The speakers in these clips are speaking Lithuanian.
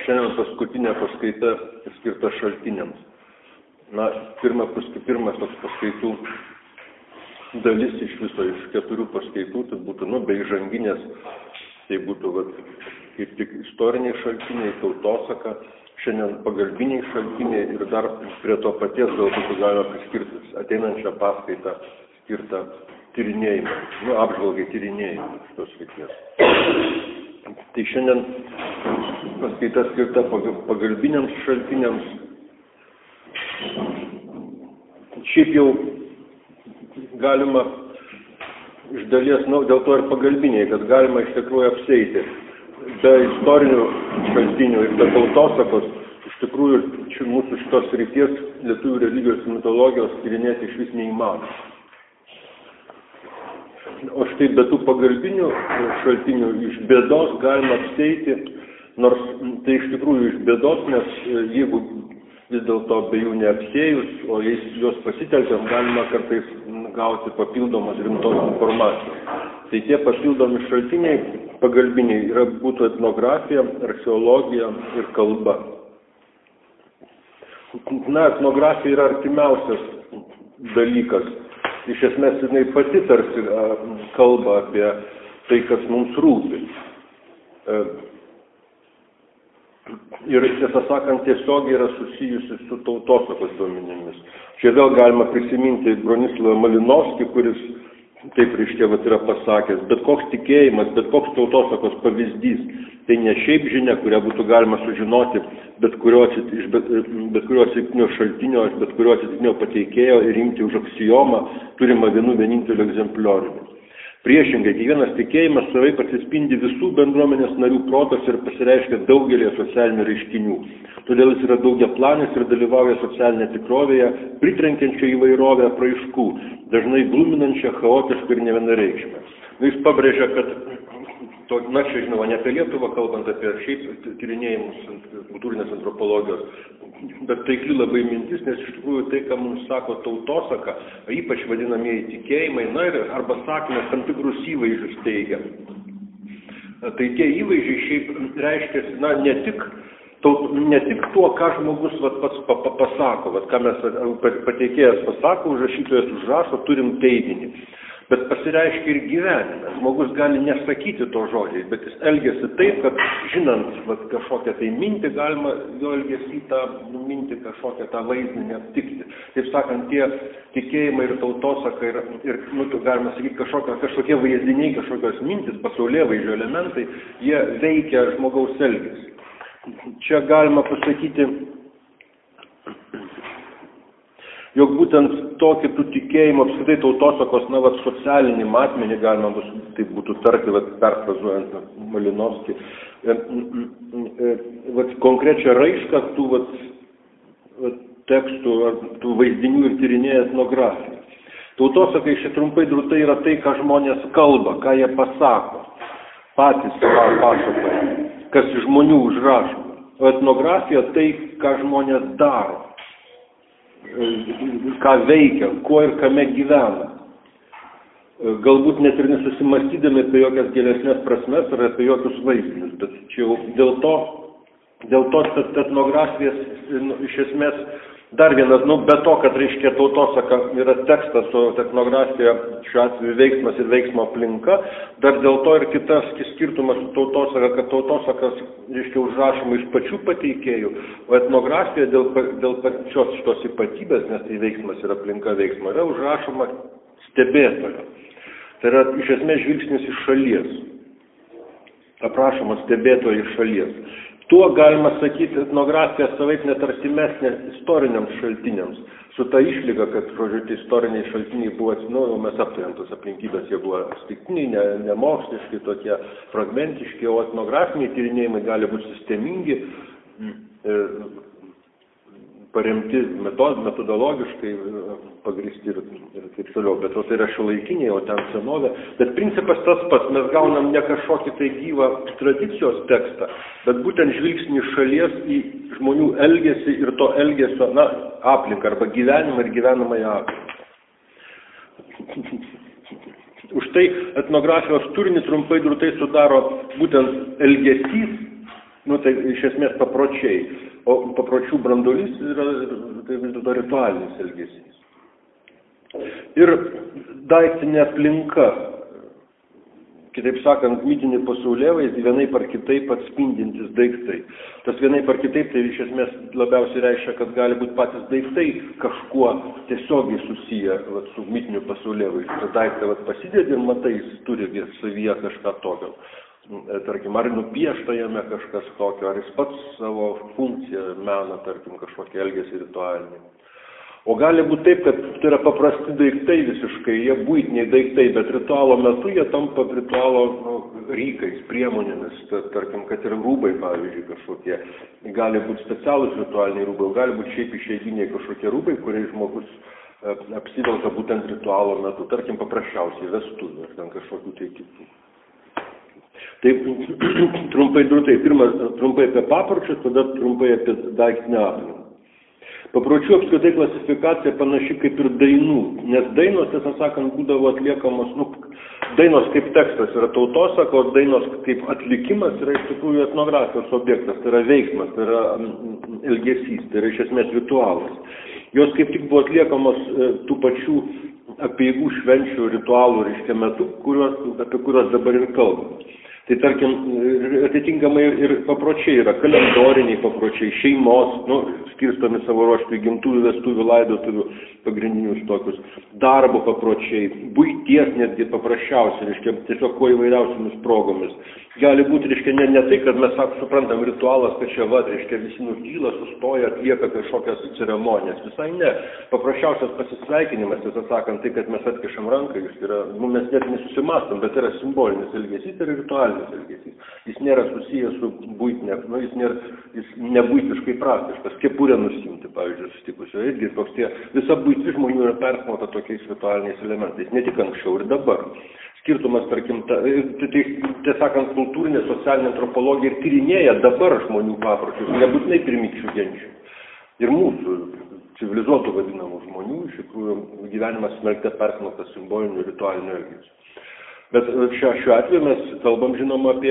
Šiandien paskutinė paskaita skirta šaltiniams. Pirmas toks paskaitų dalis iš viso, iš 4 paskaitų, tai būtų, be įžanginės, tai būtų kaip tik istoriniai šaltiniai, tautosaka, šiandien pagalbiniai šaltiniai ir dar prie to paties galbūt galima priskirti ateinančią paskaitą skirtą tyrinėjimą, apžvalgai tyrinėjimą šitos srities. Tai šiandien paskaita skirta pagalbiniams šaltiniams. Šiaip jau galima iš dalies, dėl to ir pagalbiniai, kad galima iš tikrųjų apseiti. Be istorinių šaltinių ir be tautosakos, iš tikrųjų mūsų šitos srities lietuvių religijos ir mitologijos tyrinėti iš vis neįmanoma. O štai be tų pagalbinių šaltinių iš bėdos galima apseiti, nors tai iš tikrųjų iš bėdos, nes jeigu vis dėlto be jų neapsėjus, o juos pasitelkiant, galima kartais gauti papildomos rimtos informacijos. Tai tie papildomi šaltiniai pagalbiniai būtų etnografija, archeologija ir kalba. Etnografija yra artimiausias dalykas. Iš esmės, jinai pati tarsi kalba apie tai, kas mums rūpi. Ir, tiesą sakant, tiesiogiai yra susijusi su tautosakos duomenimis. Čia vėl galima prisiminti Bronislavą Malinovskį, kuris taip yra pasakęs, bet koks tikėjimas, bet koks tautosakos pavyzdys, tai ne šiaip žinia, kurią būtų galima sužinoti bet kurio atsitiktinio šaltinio, bet kurio atsitiktinio pateikėjo ir imti už aksiomą turimą vienu vieninteliu egzemplioriumi. Priešingai, kiekvienas tikėjimas savaip atsispindi visų bendruomenės narių protas ir pasireiškia daugelį socialinių reiškinių. Todėl jis yra daugiaplanis ir dalyvauja socialinėje tikrovėje, pritrenkiančia įvairovę apraiškų, dažnai gluminančia, chaotišką ir nevienareikšmę. Jis pabrėžia, kad čia žinoma, ne apie Lietuvą, kalbant apie šiaip tyrinėjimus kultūrinės antropologijos, bet taikli labai mintis, nes iš tikrųjų tai, ką mums sako tautosaka, ypač vadinamieji tikėjimai, arba sakymas tam tikrus įvaizdžius teigia. Tai tie įvaizdžiai šiaip reiškia, ne tik tuo, ką žmogus pats pasako, ką mes pateikėjas pasako, užrašytojas užrašo, turim teiginį. Bet pasireiškia ir gyvenime. Žmogus gali nesakyti to žodžiai, bet jis elgiasi taip, kad žinant kažkokią tai mintį, galima jo elgesį tą mintį kažkokią tą vaizdinį aptikti. Taip sakant, tie tikėjimai ir tautosaka ir galima sakyti, kažkokie vaizdiniai, kažkokios mintis, pasaulėvaizdžio elementai, jie veikia žmogaus elgesį. Čia galima pasakyti, jog būtent tokį tų tikėjimų, apskritai tautosakos, socialinį matmenį galima bus, tai būtų tarti, perfrazuojant Malinovskį, konkrečią raišką tų tekstų, tų vaizdinių ir tyrinėja etnografiją. Tautosakai šiai trumpai drūtai yra tai, ką žmonės kalba, ką jie pasako, patys pasakoja, kas iš žmonių užrašoma. O etnografija tai, ką žmonės daro, ką veikia, kuo ir kame gyvena. Galbūt net ir nesusimastydami apie jokias gilesnės prasmes ar apie jokius vaizdinius, bet čia jau dėl to etnografijas iš esmės dar vienas, be to, kad reiškia tautosaka yra tekstas, o etnografija šiuo atveju veiksmas ir veiksmo aplinka, dar dėl to ir kitas skirtumas su tautosaka, kad tautosakas reiškia užrašoma iš pačių pateikėjų, o etnografija dėl pačios šitos ypatybės, nes tai veiksmas ir aplinka veiksmo, yra užrašoma stebėtojo. Tai yra iš esmės žvilgsnis iš šalies, aprašomas stebėtojo iš šalies. Tuo galima sakyti, etnografija savaip net artimesnė istoriniams šaltiniams. Su ta išlyga, kad, tie istoriniai šaltiniai buvo, mes aptarėm tos aplinkybės, jie buvo atsitiktiniai, nemoksliški, tokie fragmentiški, o etnografiniai tyrinėjimai gali būti sistemingi, paremti metodologiškai, pagristi ir taip toliau. Bet tai yra šiuolaikiniai, o ten senovė. Bet principas tas pats, mes gaunam ne kažkokį tai gyvą tradicijos tekstą, bet būtent žvilgsnį šalies į žmonių elgesį ir to elgesio, aplinką arba gyvenimą ir gyvenamąją aplinką. Už tai etnografijos turinį trumpai drūtai sudaro būtent elgesys Nu, tai iš esmės papročiai. O papročių branduolys yra tai vis dėlto ritualinis elgesys. Ir daiktinė aplinka, kitaip sakant, mitinį pasaulėvaizdį vienaip ar kitaip atspindintis daiktai. Tas vienaip ar kitaip tai iš esmės labiausiai reiškia, kad gali būti patys daiktai kažkuo tiesiogiai susiję su mitiniu pasaulėvaizdžiu. Tai daiktą pasidėdi ir matai, jis turi savyje kažką tokio. Tarkim, ar nupiešta jame kažkas tokio, ar jis pats savo funkciją mena, tarkim, kažkokį elgesį ritualinį. O gali būti taip, kad tai yra paprasti daiktai visiškai, jie buitiniai daiktai, bet ritualo metu jie tampa ritualo rykais, priemonėmis, tarkim, kad ir rūbai, pavyzdžiui, kažkokie. Gali būti specialūs ritualiniai rūbai, gali būti šiaip išeiginiai kažkokie rūbai, kuriais žmogus apsivelka būtent ritualo metu, tarkim, paprasčiausiai vestuvių ar ten kažkokių tai kitų. Taip, trumpai apie papročius, tada trumpai apie daiktinę aplinką. Papročių apskritai klasifikacija panaši kaip ir dainų, nes dainos, tiesą sakant, būdavo atliekamos, dainos kaip tekstas yra tautosaka, o dainos kaip atlikimas yra iš tikrųjų etnografijos objektas, tai yra veiksmas, tai yra elgesys, tai yra iš esmės ritualas. Jos kaip tik buvo atliekamos tų pačių apeigų švenčių ritualų reiškia metu, apie kuriuos dabar ir kalbame. Tai tarkim, atitinkamai ir papročiai yra kalendoriniai papročiai, šeimos, skirstomi savo ruožtų į gimtuvių, vestuvių, laidotuvių pagrindinius tokius, darbo papročiai, buities netgi paprasčiausiai, reiškia, tiesiog kuo įvairiausiamis progomis. Gali būti, reiškia, ne tai, kad mes suprantam ritualas, kad čia reiškia, visi nutyla, sustoja, atlieka kažkokias ceremonijas. Visai ne. Paprasčiausias pasisveikinimas, tiesą sakant, tai, kad mes atkišam ranką, jis yra, mes net nesusimastam, bet yra simbolinis elgesys, tai yra ritualinis elgesys. Jis nėra susijęs su buitinė, jis nebuitiškai praktiškas. Kepurę nusimti, pavyzdžiui, sustikusio. Irgi toks visa buitis žmonių yra persmauta tokiais ritualiniais elementais, ne tik anksčiau ir dabar. Skirtumas, tarkim, tiesąkant, kultūrinė, socialinė antropologija ir tyrinėja dabar žmonių papročius, nebūtinai pirmykščių genčių. Ir mūsų civilizuotų vadinamų žmonių, iš tikrųjų, gyvenimas smelkte persmelktas simbolinių ritualinių elgesių. Bet šiuo atveju mes kalbam, žinoma, apie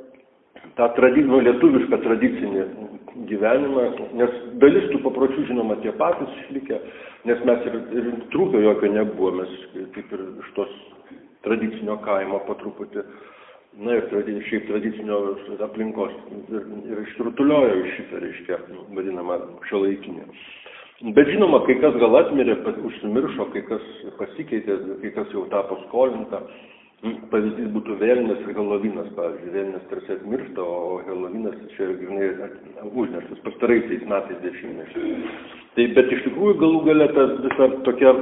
tą lietuvišką tradicinį gyvenimą, nes dalis tų papročių, žinoma, tie patys išlikę, nes mes ir trūkio jokio nebuvo, mes kaip ir iš tos tradicinio kaimo po truputį, ir šiaip tradicinio aplinkos ir išrutuliojo iš šitą, reiškia, vadinamą šiuolaikinę. Bet žinoma, kai kas gal atmirė, užsimiršo, kai kas pasikeitė, kai kas jau tapo skolinta. Pavyzdys būtų Vėlinės ir Helovinas, pavyzdžiui. Vėlinės tarsi atmiršta, o Helovinas čia grynai užneštas pastaraisiais metais dešimtmečiais. Tai, bet iš tikrųjų galų gale ta visa tokia,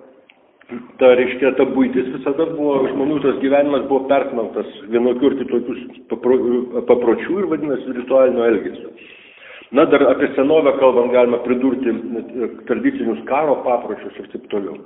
ta buitis visada buvo, žmonių tas gyvenimas buvo persmelktas vienokių ir kitokių papročių ir vadinasi ritualinio elgesio. Dar apie senovę kalbant galima pridurti tradicinius karo papročius ir taip toliau.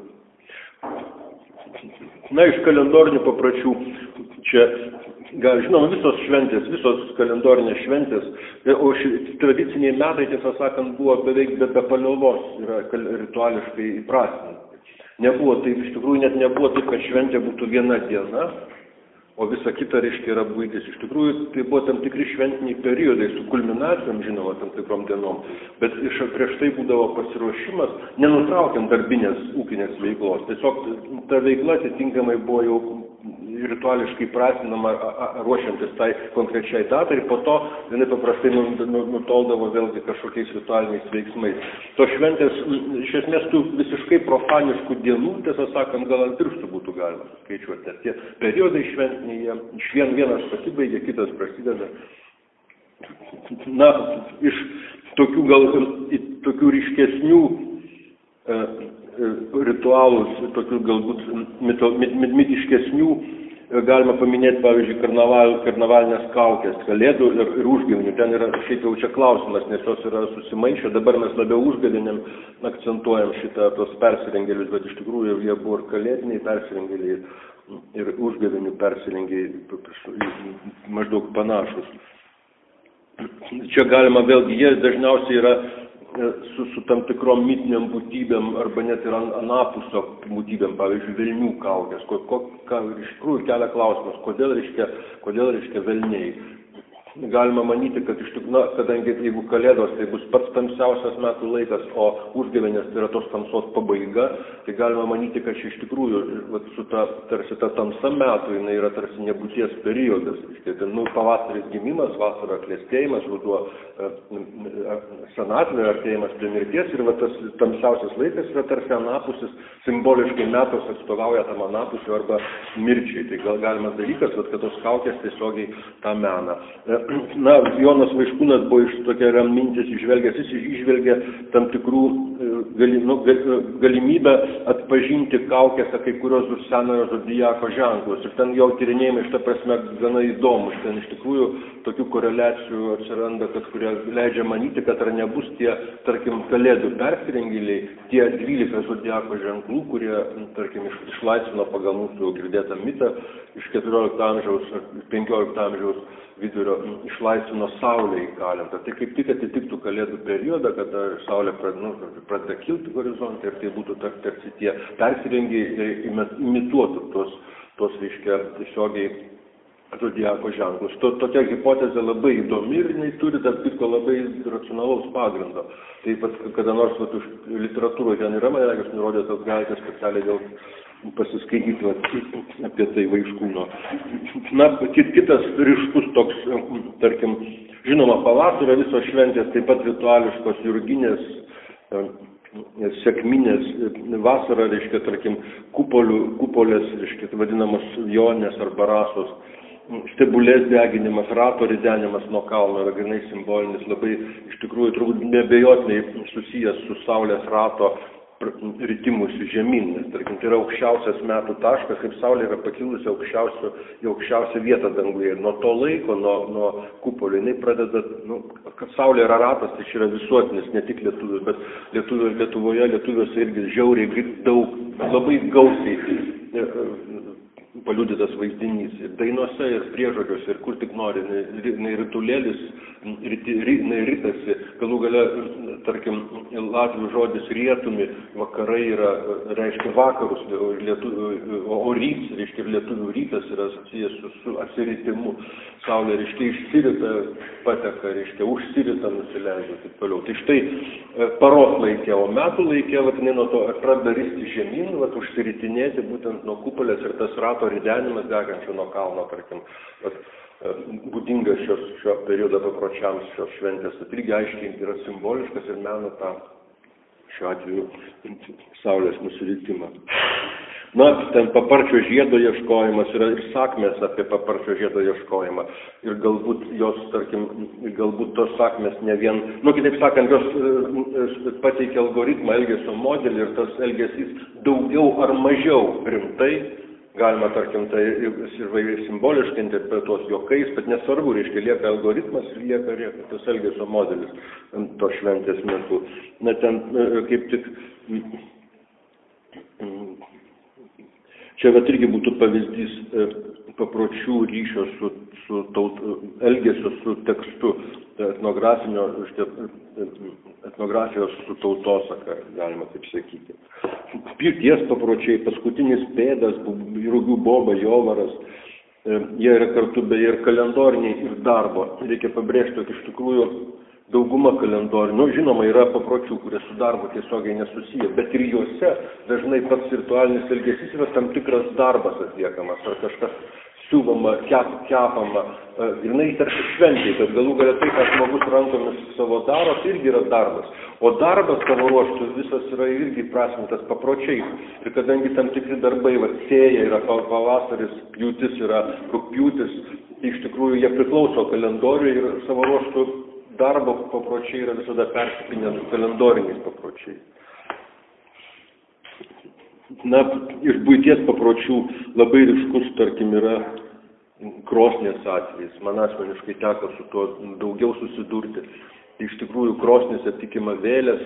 Iš kalendorinių papročių, čia, žinoma, visos šventės, visos kalendorinės šventės, o tradiciniai metai, tiesą sakant, buvo beveik be paliovos, yra rituališkai įprasminti. Nebuvo, tai iš tikrųjų net nebuvo taip, kad šventė būtų viena diena, o visa kita, reiškia, yra buitis. Iš tikrųjų, tai buvo tam tikri šventiniai periodai su kulminacijom, žinoma, tam tikrom dienom, bet prieš tai būdavo pasiruošimas, nenutraukiant darbinės ūkinės veiklos. Tiesiog ta veikla atitinkamai buvo jau rituališkai pratinama, ruošiantis tai konkrečiai datai ir po to jinai paprastai nutoldavo vėlgi kažkokiais ritualiniais veiksmais. To šventės, iš esmės, tų visiškai profaniškų dienų, tiesą sakant, gal ant pirštų būtų galima skaičiuoti, nes tie periodai šventiniai, jie vienas pasibaigia, kitas prasideda. Iš tokių ryškesnių ritualus, tokių galbūt mitiškesnių, galima paminėti, pavyzdžiui, karnavalinės kaukės, kalėdų ir užgavėnių. Ten yra šiaip jau čia klausimas, nes jos yra susimaišę. Dabar mes labiau užgavėniam akcentuojam tos persirengėlius, bet iš tikrųjų jie buvo ir kalėdiniai persirengėliai ir užgavėnių persirengėjai maždaug panašus. Čia galima vėlgi, jie dažniausiai yra su tam tikrom mitiniam būtybėm arba net ir anapuso būtybėm, pavyzdžiui, velnių kaukės. Iš tikrųjų kelia klausimas, kodėl reiškia velniai. galima manyti, kad iš tikrųjų, kadangi jeigu Kalėdos tai bus pats tamsiausias metų laikas, o Užgavėnės tai yra tos tamsos pabaiga, tai galima manyti, kad iš tikrųjų su tarsi ta tamsa metų, jinai yra tarsi nebūties periodas. Pavasaris gimimas, vasara klestėjimas, ruduo senatvė, artėjimas prie mirties ir tas tamsiausias laikas yra tarsi anapusis, simboliškai metos atstovauja tam anapusiu arba mirčiai. Tai gal galimas dalykas, kad tos kaukės tiesiogiai tą meną. Jonas Vaiškūnas buvo iš tokia mintis išvelgęs, jis išvelgė tam tikrų galimybę atpažinti kaukėse kai kurios senojo zodiako ženklus. Ir ten jau tyrinėjimai šitą prasme gana įdomus. Ten iš tikrųjų tokių koreliacijų atsiranda, kurie leidžia manyti, kad ar nebus tie, tarkim, Kalėdų persirengėliai, tie 12 zodiako ženklų, kurie, tarkim, išlaisvino pagal mūsų girdėtą mitą iš 14 amžiaus, 15 amžiaus vidurio išlaisvino Saulę įkalintą. Tai kaip tik atitiktų Kalėdų periodą, kada Saulė pradeda kilti horizontą ir tai būtų tarsi tie persirengėjai imituotų tos reiškia tiesiogiai zodiako ženklus. Tokia hipotezė labai įdomi ir jinai turi tarp kitko labai racionalaus pagrindo. Taip pat kada nors literatūroje ten yra, man regis nurodė, kad galite specialiai dėl pasiskaityti apie tai Vaiškūno. Kitas ryškus toks, tarkim, žinoma, pavasario visos šventės, taip pat rituališkos, jurginės, sekminės, vasara, reiškia, tarkim, kupolės, reiškia, vadinamos jonės arba rasos, stebulės deginimas, rato ridenimas nuo kalno yra grinai simbolinis, labai iš tikrųjų turbūt neabejotinai susijęs su Saulės rato ritimusi žemyn, nes, tarkim, tai yra aukščiausias metų taškas, kaip Saulė yra pakilusi į aukščiausią vietą danguje. Ir nuo to laiko, nuo kupolio, jinai pradeda, kad Saulė yra ratas, tai čia yra visuotinis, ne tik lietuvių, bet lietuviuose irgi žiauriai daug, labai gausiai paliudytas vaizdinys ir dainuose, ir priežodžiuose, ir kur tik nori, ritulėlis, ritasi, galų gale, tarkim, latvių žodis rietumi, vakarai yra, reiškia vakarus, o ryts, reiškia lietuvių rytas yra susijęs su atsiritimu. Saulė, reiškia, išsirita, pateka, reiškia, užsirita, nusileidžia, taip toliau. Tai štai paros laikė, o metų laikė, jinai nuo to pradeda risti žemyn, užsiritinėti būtent nuo kupolės ir tas rato ridenimas degančio nuo kalno, tarkim, būdingas šio periodo papročiams šios šventės, tai irgi aiškiai yra simboliškas ir mena tą šiuo atveju Saulės nusiritimą. Ten paparčio žiedo ieškojimas yra ir sakmės apie paparčio žiedo ieškojimą. Ir galbūt jos, tarkim, galbūt tos sakmės ne vien, kitaip sakant, jos pateikia algoritmą, elgesio modelį ir tas elgesys daugiau ar mažiau rimtai. Galima, tarkim, tai ir simboliškai interpretuos juokais, bet nesvarbu, reiškia, lieka algoritmas ir lieka tas elgesio modelis to šventės metu. Ten kaip tik, čia irgi būtų pavyzdys papročių ryšio su elgesio su tekstu, etnografijos su tautosaka, galima taip sakyti. Pirties papročiai, paskutinis pėdas, rugių boba, jovaras, jie yra kartu beje ir kalendoriniai, ir darbo. Reikia pabrėžti, kad iš tikrųjų dauguma kalendorinių, žinoma, yra papročių, kurie su darbu tiesiogiai nesusiję, bet ir juose dažnai pats ritualinis elgesys yra tam tikras darbas atliekamas, ar kažkas siūvama, kepama, grynai tarsi šventėj, kad galų galia tai, ką žmogus rankomis savo daro, tai irgi yra darbas. O darbas savo ruoštų visas yra irgi prasmintas papročiais. Ir kadangi tam tikri darbai, sėja yra pavasaris, pjūtis yra rugpjūtis, tai iš tikrųjų jie priklauso kalendoriui ir savo ruoštų darbo papročiai yra visada persipinę su kalendoriniais papročiais. Iš buities papročių labai ryškus, tarkim, yra krosnės atvejis. Man asmeniškai teko su tuo daugiau susidurti. Iš tikrųjų, krosnėse tikima vėlės,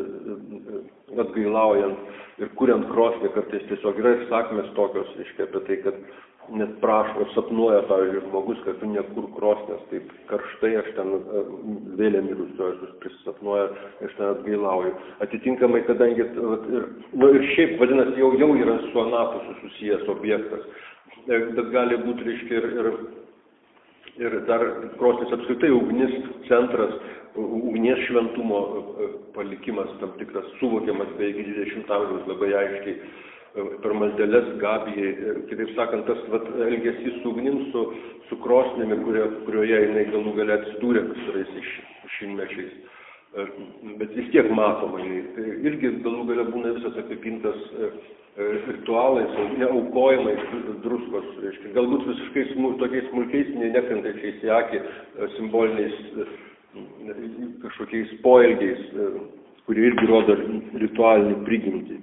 atgailaujant ir kuriant krosnį, kartais tiesiog yra ir sakmės tokios, reiškia, apie tai, kad net prašo, sapnuoja, pavyzdžiui, žmogus, kad tu nekur krosnės, taip karštai, aš ten vėlė mirusiuosius prisapnuoja, aš ten atgailauju. Atitinkamai, kadangi, ir šiaip, vadinasi, jau yra su anapusu susijęs objektas, bet gali būti, reiškia, ir Ir dar krosnis apskritai ugnis centras, ugnies šventumo palikimas tam tikras suvokiamas beveik 20 amžiaus labai aiškiai per maldeles Gabijai. Kitaip sakant, tas elgesys su ugnim, su krosnimi, kurioje jinai galų gale atsidūrė pastarais šimtmečiais. Bet vis tiek matoma, tai irgi galų gale būna visas apipintas ritualais, neaukojimais druskos, reiškia, galbūt visiškai tokiais smulkiais, nekrentančiais į akį simboliniais kažkokiais poelgiais, kurie irgi rodo ritualinį prigimtį.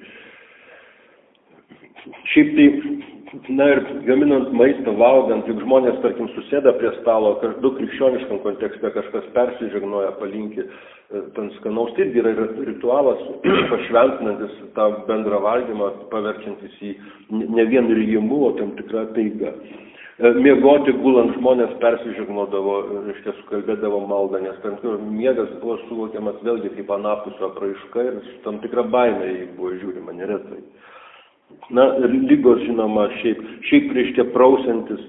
Šiaip tai, ir gaminant maistą, valgant, juk žmonės, tarkim, susėda prie stalo, daug krikščioniškam kontekste kažkas persižegnoja, palinki ten skanaus, tai irgi yra ritualas, pašventinantis tą bendrą valgymą, paverčiantis į ne vien rijimu, o tam tikrą taigą. Miegoti gulant žmonės persižegnodavo, reiškia, sukalbėdavo maldą, nes tam miegas buvo suvokiamas vėlgi kaip anapusio apraiška ir tam tikra baimė jį buvo žiūrima neretai. Lygos, žinoma, šiaip reiškia prausiantis,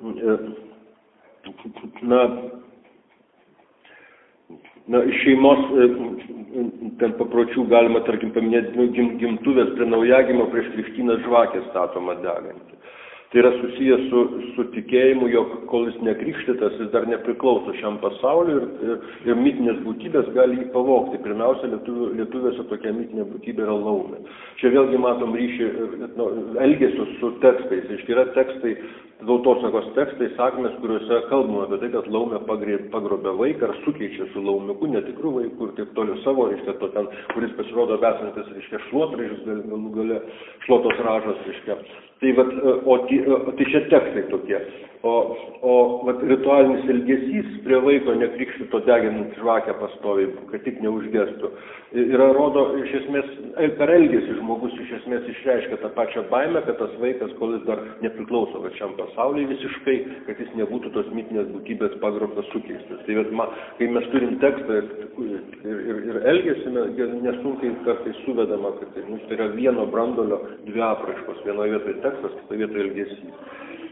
iš šeimos ten papročių galima, tarkim, paminėti gimtuvės prie naujagimio prieš krikštyną žvakę statoma deganti. Tai yra susijęs su tikėjimu, jog kol jis nekrikštytas, jis dar nepriklauso šiam pasauliu ir mitinės būtybės gali jį pavogti. Pirmiausia, lietuviuose tokia mitinė būtybė yra laumė. Čia vėlgi matom ryšį elgesius su tekstais. Iškai yra tekstai, tautosakos tekstai, sakmės, kuriuose kalbama apie tai, kad laumė pagrobia vaiką ar sukeičia su laumiuku, netikrų vaikų ir taip toliau savo, reiškia, to ten, kuris pasirodo besantis, reiškia, šluotražis, galų gale šluotos ražas, reiškia. Tai čia tekstai tokie. O ritualinis elgesys prie vaiko nekrikštyto deginant žvakę pastoviai, kad tik neužgestų. Rodo, iš esmės, per elgesį žmogus iš esmės išreiškia tą pačią baimę, kad tas vaikas, kol jis dar nepriklauso šiam pasauliui visiškai, kad jis nebūtų tos mitinės būtybės pagrobtas sukeistas. Tai kai mes turim tekstą ir elgesį, nesunkiai kartais suvedama, kad tai yra vieno brandolio dvi apraiškos, vienoje vietoje tekstas, kitoje vietoje elgesys.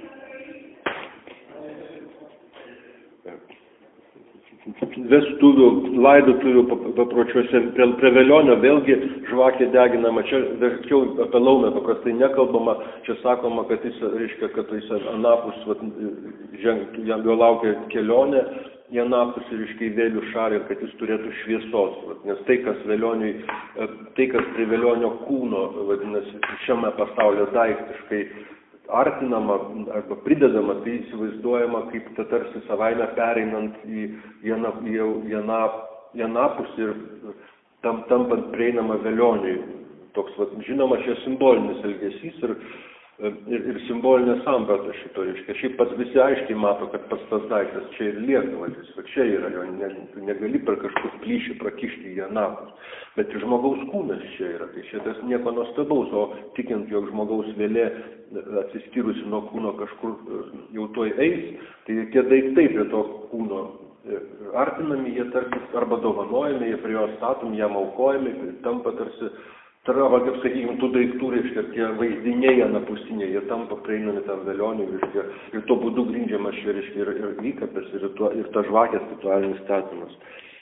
Vestuvių, laidotuvių papročiuose, prie velionio vėlgi žvakė deginama, čia verčiau apie laumę paprastai nekalbama, čia sakoma, kad jis, reiškia, kad jis anapus, jo laukia kelionė, į anapus ir iškai vėlių šalį, kad jis turėtų šviesos, nes tai, kas prie velionio kūno, vadinasi, šiame pasaulio daiktiškai artinama arba pridedama, tai įsivaizduojama kaip tarsi savaime pereinant į anapus ir tampant prieinama velioniui. Toks, žinoma, čia simbolinis elgesys ir simbolinė samprata šito, reiškia. Šiaip pats visi aiškiai mato, kad pats tas daiktas čia ir lieka, čia yra jo, negali per kažkur plyšį prakišti į anapus. Bet ir žmogaus kūnas čia yra, tai šitas nieko nuostabaus, o tikint, jog žmogaus vėlė atsiskyrusi nuo kūno kažkur jau toj eis, tai tie daiktai prie to kūno artinami, jie tarsi arba dovanojami, jie prie jo statomi, jam aukojami, tampa tarsi, kaip sakykime, tų daiktų, reiškia, tie vaizdiniai anapusiniai, jie tampa prieinami tam velioniui, reiškia, ir tuo būdu grindžiamas čia, reiškia, ir įkapės, ir ta žvakės ritualinis statymas.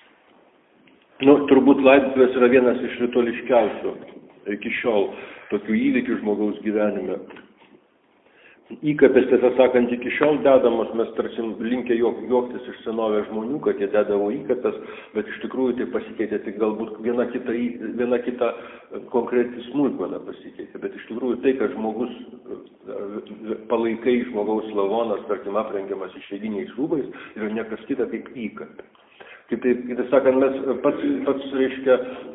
Turbūt laidotuvės yra vienas iš rituališkiausių iki šiol tokių įvykių žmogaus gyvenime. Įkapės, tiesą sakant, iki šiol dedamos, mes tarsi linkę juoktis iš senovės žmonių, kad jie dedavo įkapės, bet iš tikrųjų tai pasikeitė tik galbūt viena kita konkreti smulkmena pasikeitė, bet iš tikrųjų tai, kad žmogus, palaikai žmogaus lavonas, tarkim, aprengiamas išeiginiais rūbais, yra nekas kita kaip įkapė. Kitaip sakant, mes pats reiškia,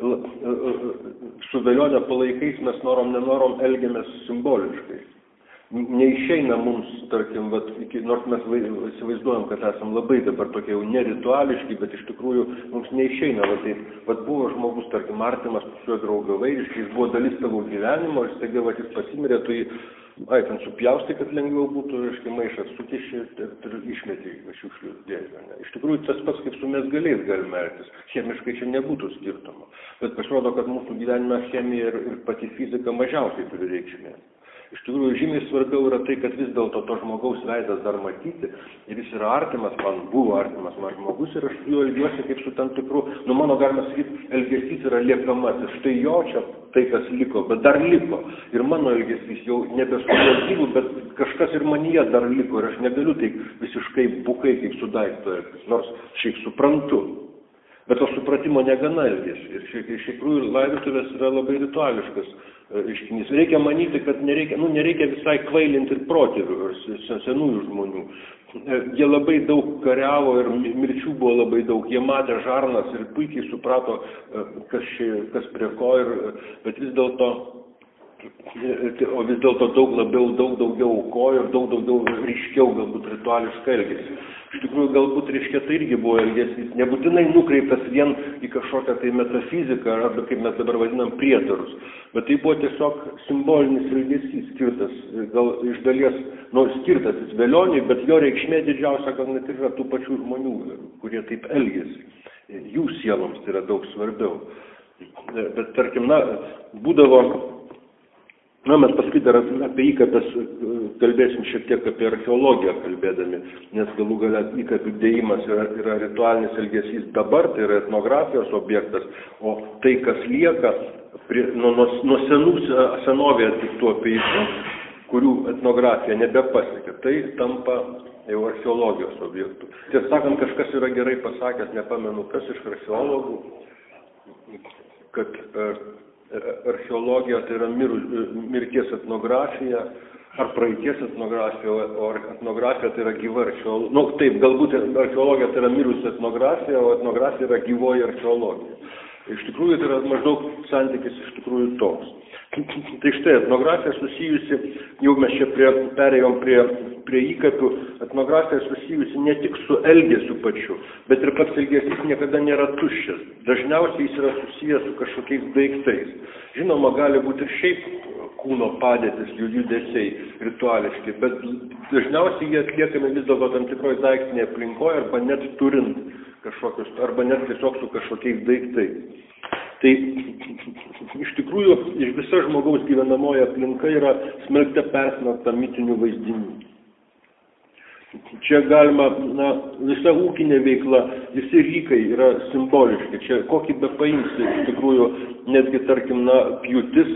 su velionio palaikais mes nenorom elgiamės simboliškai. Neišeina mums, tarkim, nors mes įsivaizduojam, kad esam labai dabar tokie jau nerituališki, bet iš tikrųjų mums neišeina. Buvo žmogus, tarkim, artimas, su juo draugavai, jis buvo dalis tavo gyvenimo, ir staiga jis pasimirė, tu jį ten supjaustai, kad lengviau būtų, reiškia, maišą sukiši ir išmeti šiukšlių dėžę. Iš tikrųjų, tas pats kaip su mezgaliais galime elgtis. Chemiškai čia nebūtų skirtumo. Bet pasirodo, kad mūsų gyvenime chemija ir pati fizika mažiausiai turi reikšmės. Iš tikrųjų, žymiai svarbiau yra tai, kad vis dėlto to žmogaus veidas dar matyti ir jis yra artimas man, buvo artimas man žmogus ir aš juo elgiuosi kaip su tam tikru, mano galima sakyti, elgesys yra liekamasis. Štai jo čia tai, kas liko, bet dar liko. Ir mano elgesys jau nebe su gyvu, bet kažkas ir manyje dar liko ir aš negaliu taip visiškai bukai kaip su daiktu elgtis, nors šiaip suprantu. Bet to supratimo negana elgesi. Ir iš tikrųjų laidotuvės yra labai rituališkas reiškinys. Reikia manyti, kad nereikia visai kvailinti ir protėvių, ir senųjų žmonių. Jie labai daug kariavo ir mirčių buvo labai daug. Jie matė žarnas ir puikiai suprato, kas prie ko, bet vis dėlto daug daugiau aukojo ir daug daugiau ryškiau galbūt rituališkai elgėsi. Iš tikrųjų, galbūt reiškia tai irgi buvo elgesys, nebūtinai nukreiptas vien į kažkokią tai metafiziką, arba kaip mes dabar vadinam prietarus, bet tai buvo tiesiog simbolinis elgesys, skirtas, gal iš dalies, skirtas jis vėlioniai, bet jo reikšmė didžiausia gal net yra tų pačių žmonių, kurie taip elgėsi. Jų sieloms tai yra daug svarbiau. Bet tarkim, būdavo, mes paskui dar apie įkapes kalbėsim šiek tiek apie archeologiją kalbėdami, nes galų gale įkapių dėjimas yra ritualinis elgesys dabar, tai yra etnografijos objektas, o tai, kas lieka nuo senovėje atliktų apeigų, kurių etnografija nebepasiekia, tai tampa jau archeologijos objektų. Tiesą sakant, kažkas yra gerai pasakęs, nepamenu kas iš archeologų, kad archeologija tai yra mirties etnografija, ar praeities etnografija, o etnografija tai yra gyva archeologija. Taip, galbūt archeologija tai yra mirusi etnografija, o etnografija yra gyvoji archeologija. Iš tikrųjų, tai yra maždaug santykis iš tikrųjų toks. Tai štai, etnografija susijusi, jau mes čia perėjom prie įkapių, etnografija susijusi ne tik su elgesiu pačiu, bet ir pats elgesys niekada nėra tuščias. Dažniausiai jis yra susijęs su kažkokiais daiktais. Žinoma, gali būti ir šiaip kūno padėtis, jų judesiai rituališki, bet dažniausiai jie atliekami vis dėlto tam tikroje daiktinėje aplinkoje arba net turint kažkokius, arba net tiesiog su kažkokiais daiktais. Tai iš tikrųjų visa žmogaus gyvenamoji aplinka yra smelkta persmelkta mitinių vaizdinių. Čia galima, visa ūkinė veikla, visi rykai yra simboliški. Čia kokį be paimsi, iš tikrųjų, netgi, tarkim, pjūtis,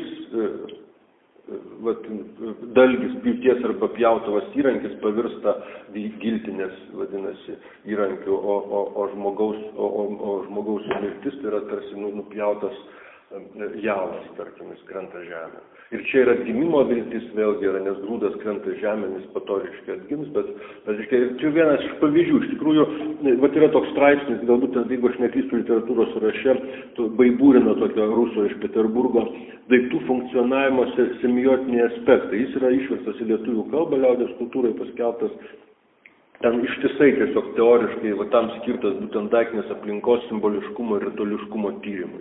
dalgis pjūties arba pjautuvas įrankis pavirsta giltinės, vadinasi, įrankiu, o žmogaus mirtis tai yra tarsi nupjautas jaunas, tarkim, jis krenta žemė. Ir čia yra atgimimo viltis vėlgi yra, nes grūdas krenta žemė, jis po to atgims, bet čia vienas iš pavyzdžių. Iš tikrųjų, yra toks straipsnis, galbūt, jeigu aš neklystu literatūros sąraše, Baibūrino tokio ruso iš Peterburgo, daiktų funkcionavimo semiotiniai aspektai. Jis yra išverstas į lietuvių kalbą, liaudies kultūrai paskelbtas. Ten ištisai tiesiog teoriškai tam skirtas būtent daiktinės aplinkos simboliškumo ir rituališkumo tyrimui.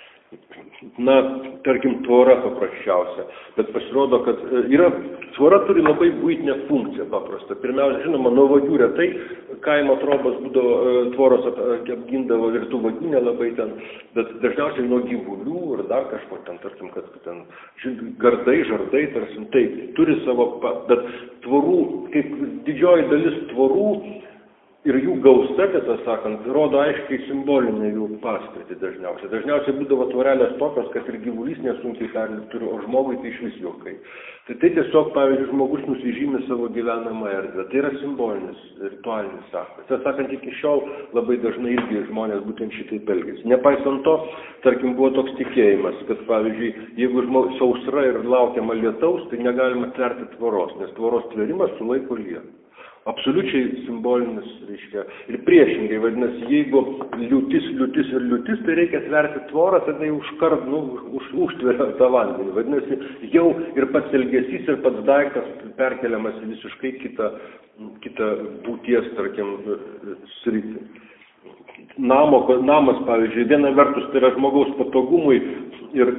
Tarkim, tvora paprasčiausia, bet pasirodo, kad tvora turi labai buitinę funkciją paprastą. Pirmiausia, žinoma, nuo vagių retai kaimo trobos būdavo, tvoros apgindavo ir tų vagių nelabai ten, bet dažniausiai nuo gyvulių ir dar kažko ten, tarkim, kad ten gardai, žardai, tarsim, taip, turi savo, bet tvorų, kaip didžioji dalis tvorų, ir jų gausa, tiesą sakant, rodo aiškiai simbolinę jų paskirtį dažniausiai. Dažniausiai būdavo tvorelės tokios, kad ir gyvulys nesunkiai perlipti, o žmogui tai išvis juokai. Tai tiesiog, pavyzdžiui, žmogus nusižymi savo gyvenamą erdvę. Tai yra simbolinis, ritualinis aktas. Tiesą sakant, iki šiol labai dažnai irgi žmonės būtent šitaip elgiasi. Nepaisant to, tarkim, buvo toks tikėjimas, kad, pavyzdžiui, jeigu sausra ir laukiama lietaus, tai negalima tverti tvoros, nes tvoros tverimas sulaiko lietų. Absoliučiai simbolinis, reiškia, ir priešingai, vadinasi, jeigu liūtis, tai reikia tverti tvorą, tada jau užkart, užtveria tą vandenį. Vadinasi, jau ir pats elgesys, ir pats daiktas perkeliamas į visiškai kitą būties, tarkim, sritį. Namas, pavyzdžiui, viena vertus tai yra žmogaus patogumui ir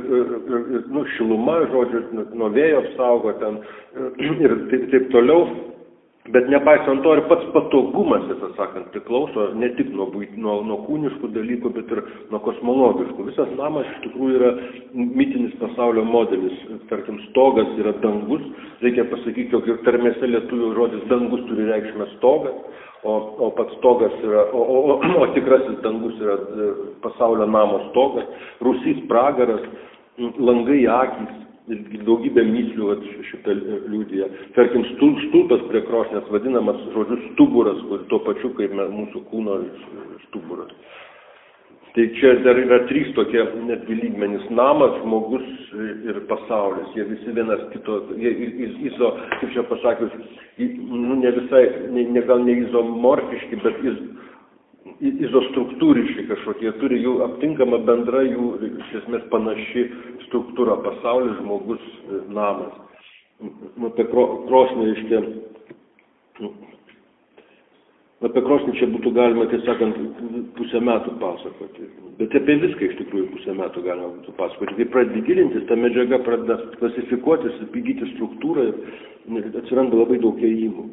šiluma, žodžiu, nuo vėjo apsaugo ten ir taip toliau. Bet nepaisant to ir pats patogumas, tiesą sakant, priklauso ne tik nuo kūniškų dalykų, bet ir nuo kosmologiškų. Visas namas iš tikrųjų yra mitinis pasaulio modelis. Tarkim, stogas yra dangus. Reikia pasakyti, jog ir tarmėse lietuvių žodis dangus turi reikšmę stogas, o pats stogas yra, o tikrasis dangus yra pasaulio namo stogas, rūsys pragaras, langai akys. Daugybė myslių šitą liudija. Tarkim, stulpas prie krosnės vadinamas žodžiu stuburas, kur tuo pačiu kaip mūsų kūno stuburas. Tai čia dar yra 3 tokie netgi lygmenys: namas, žmogus ir pasaulis. Jie visi vienas kito, kaip čia pasakius, ne visai, gal ne izomorfiški, bet izostruktūriški kažkokie, turi jų aptinkama bendra, jų iš esmės panaši struktūra: pasaulis, žmogus, namas. Apie krosnį, reiškia, apie krosnį čia būtų galima, tai sakant, pusę metų pasakoti. Bet apie viską iš tikrųjų pusę metų galima būtų pasakoti. Kai pradedi gilintis, ta medžiaga pradeda klasifikuotis, įgyti struktūrą ir atsiranda labai daug ėjimų.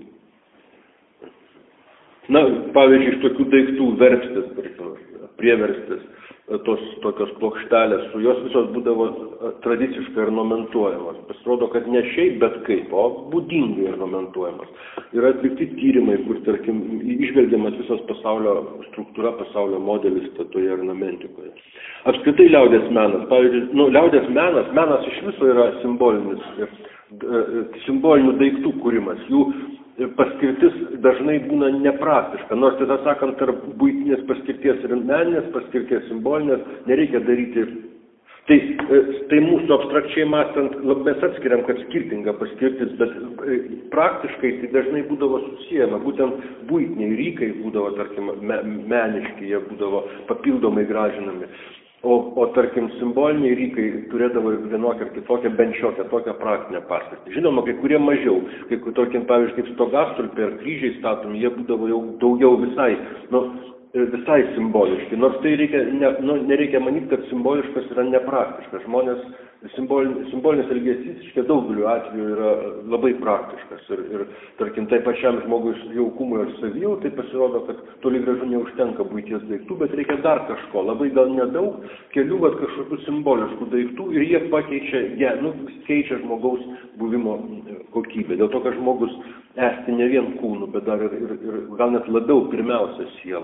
Na, pavyzdžiui, iš tokių daiktų verpstės, prieverstės, tos tokios plokštelės, su jos visos būdavo tradiciškai ornamentuojamos. Pasirodo, kad ne šiaip, bet kaip, o būdingai ornamentuojamos. Yra atlikti tyrimai, kur, tarkim, išvelgiamas visas pasaulio struktūra, pasaulio modelis toje ornamentikoje. Apskritai liaudės menas. Pavyzdžiui, liaudės menas iš viso yra simbolinių daiktų kūrimas. Jų paskirtis dažnai būna nepraktiška, nors, tiesą sakant, tarp buitinės paskirties ir meninės paskirties, simbolinės, nereikia daryti. Tai mūsų abstrakčiai mąstant, mes atskiriam, kad skirtinga paskirtis, bet praktiškai tai dažnai būdavo susijęma, būtent buitiniai rykai būdavo, tarkim, meniški, jie būdavo papildomai gražinami. O tarkim, simboliniai rykai turėdavo vienokią ar kitokią, bent šiokią tokią praktinę paskirtį. Žinoma, kai kurie mažiau, tarkim, pavyzdžiui, kaip stogastulpiai ar kryžiai statomi, jie būdavo jau daugiau visai simboliški. Nors tai nereikia manyti, kad simboliškas yra nepraktiškas. Žmonės simbolinis elgesys iš daugeliu atveju yra labai praktiškas. Ir tarkim, tai pačiam žmogui jaukumui ir savijautai pasirodo, kad toli gražu neužtenka buities daiktų, bet reikia dar kažko. Labai gal nedaug, kelių kažkokių simboliškų daiktų ir jie keičia žmogaus buvimo kokybę. Dėl to, kad žmogus esti ne vien kūnu, bet dar ir gal net labiau pirmiausia siela.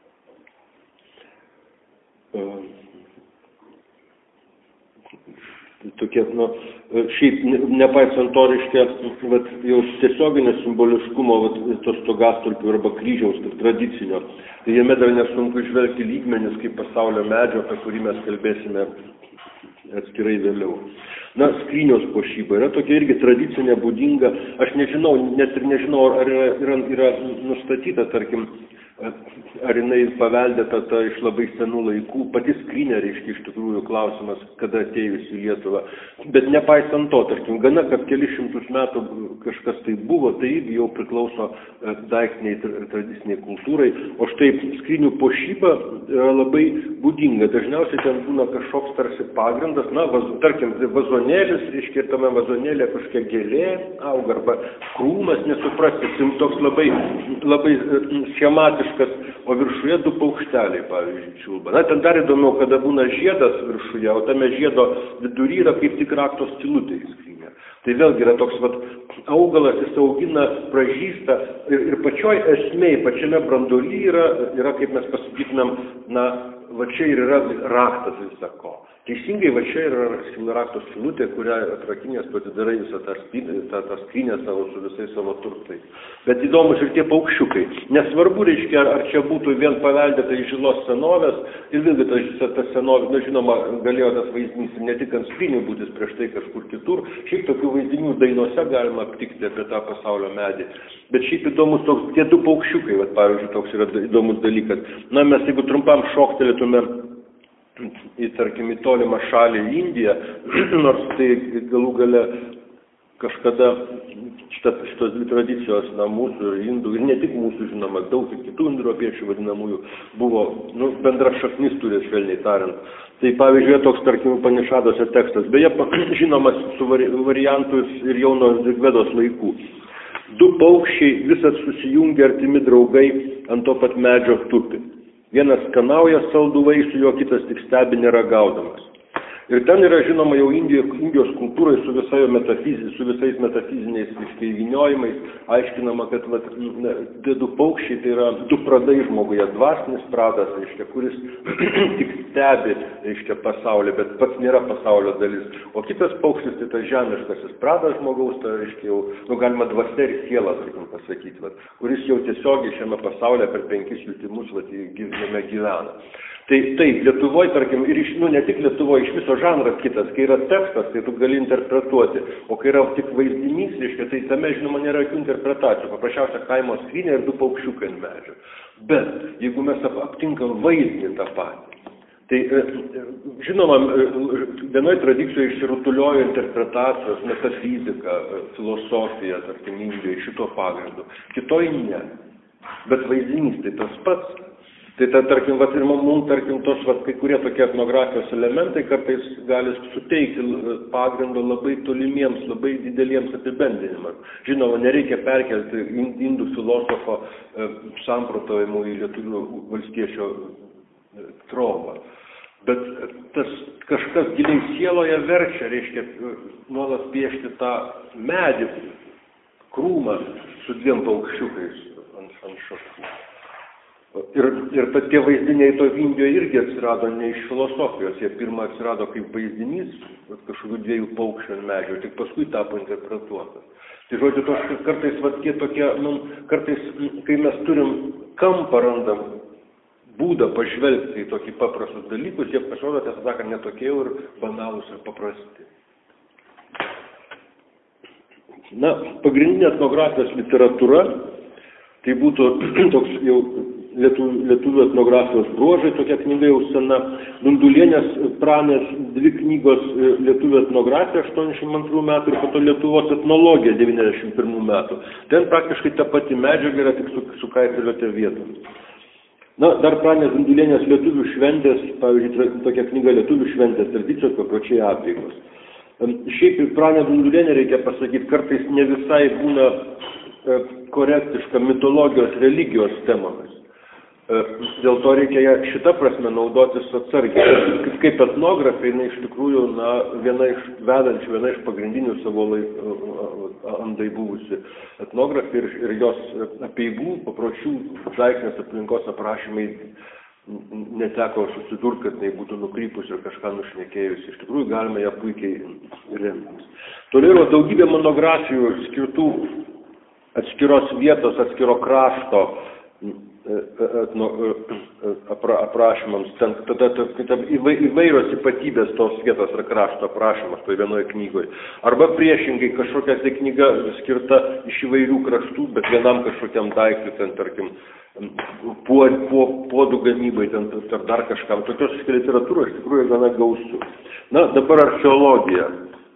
Tokie, šiaip nepaisant to, reiškia, jau tiesioginio simboliškumo, to stogastulpių arba kryžiaus tradicinio, tai jame dar nesunku išvelgti lygmenis kaip pasaulio medžio, apie kurį mes kalbėsime atskirai vėliau. Na, skrynios puošyba yra tokia irgi tradicinė, būdinga. Aš nežinau, net ir nežinau, ar yra nustatyta, tarkim, ar jinai paveldėta iš labai senų laikų. Pati skrynė, reiškia, iš tikrųjų klausimas, kada atėjusi į Lietuvą. Bet nepaisant to, tarkim, gana, kad kelius šimtus metų kažkas tai buvo, tai jau priklauso daiktiniai ir tradiciniai kultūrai. O štai skrynių puošyba yra labai būdinga. Dažniausiai ten būna kažkoks tarsi pagrindas, tarkim, vazonėlis, reiškia, ir tame vazonėlė kažkokia gėlė auga arba krūmas, nesuprasti, toks labai schematiškas, o viršuje 2 paukšteliai, pavyzdžiui, čiulba. Na, ten dar įdomiau, kada būna žiedas viršuje, o tame žiedo vidury yra kaip tik rakto skylutė į skrynią. Tai vėlgi yra toks augalas, jis augina, pražįsta ir pačioj esmėj, pačiame branduoly yra, kaip mes pasakytumėm, va čia ir yra raktas visako. Teisingai, va čia yra rakto skylutė, kurią atrakinės atidarai visą tą skrynę savo su visais savo turtais. Bet įdomus ir tie paukščiukai. Nesvarbu, reiškia, ar čia būtų vien paveldėta iš žilos senovės, ir vėlgi ta senovė, žinoma, galėjo tas vaizdinys ne tik ant skrynių būtis prieš tai kažkur kitur. Šiaip tokių vaizdinių dainose galima aptikti apie tą pasaulio medį. Bet šiaip įdomus toks, tie 2 paukščiukai, pavyzdžiui, toks yra įdomus dalykas. Na, mes jeigu trumpam šoktelėtume tarkim, į tolimą šalį Indiją, nors tai galų gale kažkada šitos 2 tradicijos, mūsų ir indų, ir ne tik mūsų, žinoma, daug ir kitų indoeuropiečių vadinamųjų buvo, bendra šaknis turi, švelniai tariant. Tai pavyzdžiui, toks, tarkim, Upanišaduose tekstas, beje, žinomas su variantus ir jau nuo Rigvedos laikų. Du paukščiai visat susijungia artimi draugai ant to pat medžio tupi. Vienas skanauja saldų vaisių, jo kitas tik stebi neragaudamas. Ir ten yra žinoma jau Indijos kultūrai su visais metafiziniais įvyniojimais, aiškinama, kad du paukščiai tai yra du pradai žmoguje, dvasinis pradas, kuris tik stebi pasaulį, bet pats nėra pasaulio dalis. O kitas paukštis tai tas žemiškasis pradas žmogaus, tai jau, galima dvasia ir siela, sakykim, pasakyti, kuris jau tiesiogiai šiame pasaulyje per 5 jutimus jame gyvena. Tai taip, Lietuvoje, tarkim, ir ne tik Lietuvoje, iš viso žanras kitas, kai yra tekstas, tai tu gali interpretuoti, o kai yra tik vaizdinys, tai tame, žinoma, nėra jokių interpretacijų, paprasčiausia kaimo skrynia ir du paukščiukai ant medžio. Bet, jeigu mes aptinkam vaizdinį tą patį, tai, žinoma, vienoje tradicijoje išsirutuliojo interpretacijos, metafizika, filosofija, tarkim, Indijoje, šito pagrindu, kitoj ne. Bet vaizdinys tai tas pats. Tai tarkim, ir mums, tarkim, tos kai kurie tokie etnografijos elementai kartais gali suteikti pagrindo labai tolimiems, labai dideliems apibendrinimams. Žinoma, nereikia perkelti indų filosofo samprotavimų į lietuvių valstiečio trovą. Bet tas kažkas giliai sieloje verčia, reiškia, nuolat piešti tą medį, krūmą su 2 paukščiukais ant šakų. Ir tie vaizdiniai to Indijoje irgi atsirado ne iš filosofijos, jie pirmą atsirado kaip vaizdinys, kažkokių 2 paukščių ant medžio, tik paskui tapo interpretuotas. Tai žodžiu, kartais kartais, kai mes turim kampą, randam būdą pažvelgti į tokį paprastus dalykus, jie pasirodo, tiesą sakant, netokie jau ir banalūs ir paprasti. Pagrindinė etnografijos literatūra, tai būtų toks jau lietuvių etnografijos bruožai, tokia knyga jau sena, Dundulienės Pranės 2 knygos lietuvių etnografija 82 metų ir po to Lietuvos etnologija 91 metų. Ten praktiškai ta pati medžiaga yra tik sukaitaliuoti vietos. Dar Pranės Dundulienės lietuvių šventės, pavyzdžiui, tokia knyga lietuvių šventės, tradicijos, papročiai, apeigos. Šiaip Pranė Dundulienė, reikia pasakyti, kartais ne visai būna korektiška mitologijos, religijos temomis. Dėl to reikia šitą prasme naudotis atsargiai. Kaip etnografai, jinai iš tikrųjų viena iš pagrindinių savo andai buvusi etnografai ir jos apeigų, papročių, daiktinės aplinkos aprašymai neteko susidurti, kad jinai būtų nukrypus ir kažką nušnekėjus. Iš tikrųjų galime ją puikiai remtis. Toliau yra daugybė monografijų skirtų atskiros vietos, atskiro krašto aprašymams, tada įvairios ypatybės tos vietos ar krašto aprašymas toje vienoje knygoje. Arba priešingai kažkokia tai knyga skirta iš įvairių kraštų, bet vienam kažkokiam daiktui, ten tarkim, puodų gamybai, ten dar kažkam. Tokios literatūros iš tikrųjų gana gausu. Dabar archeologija.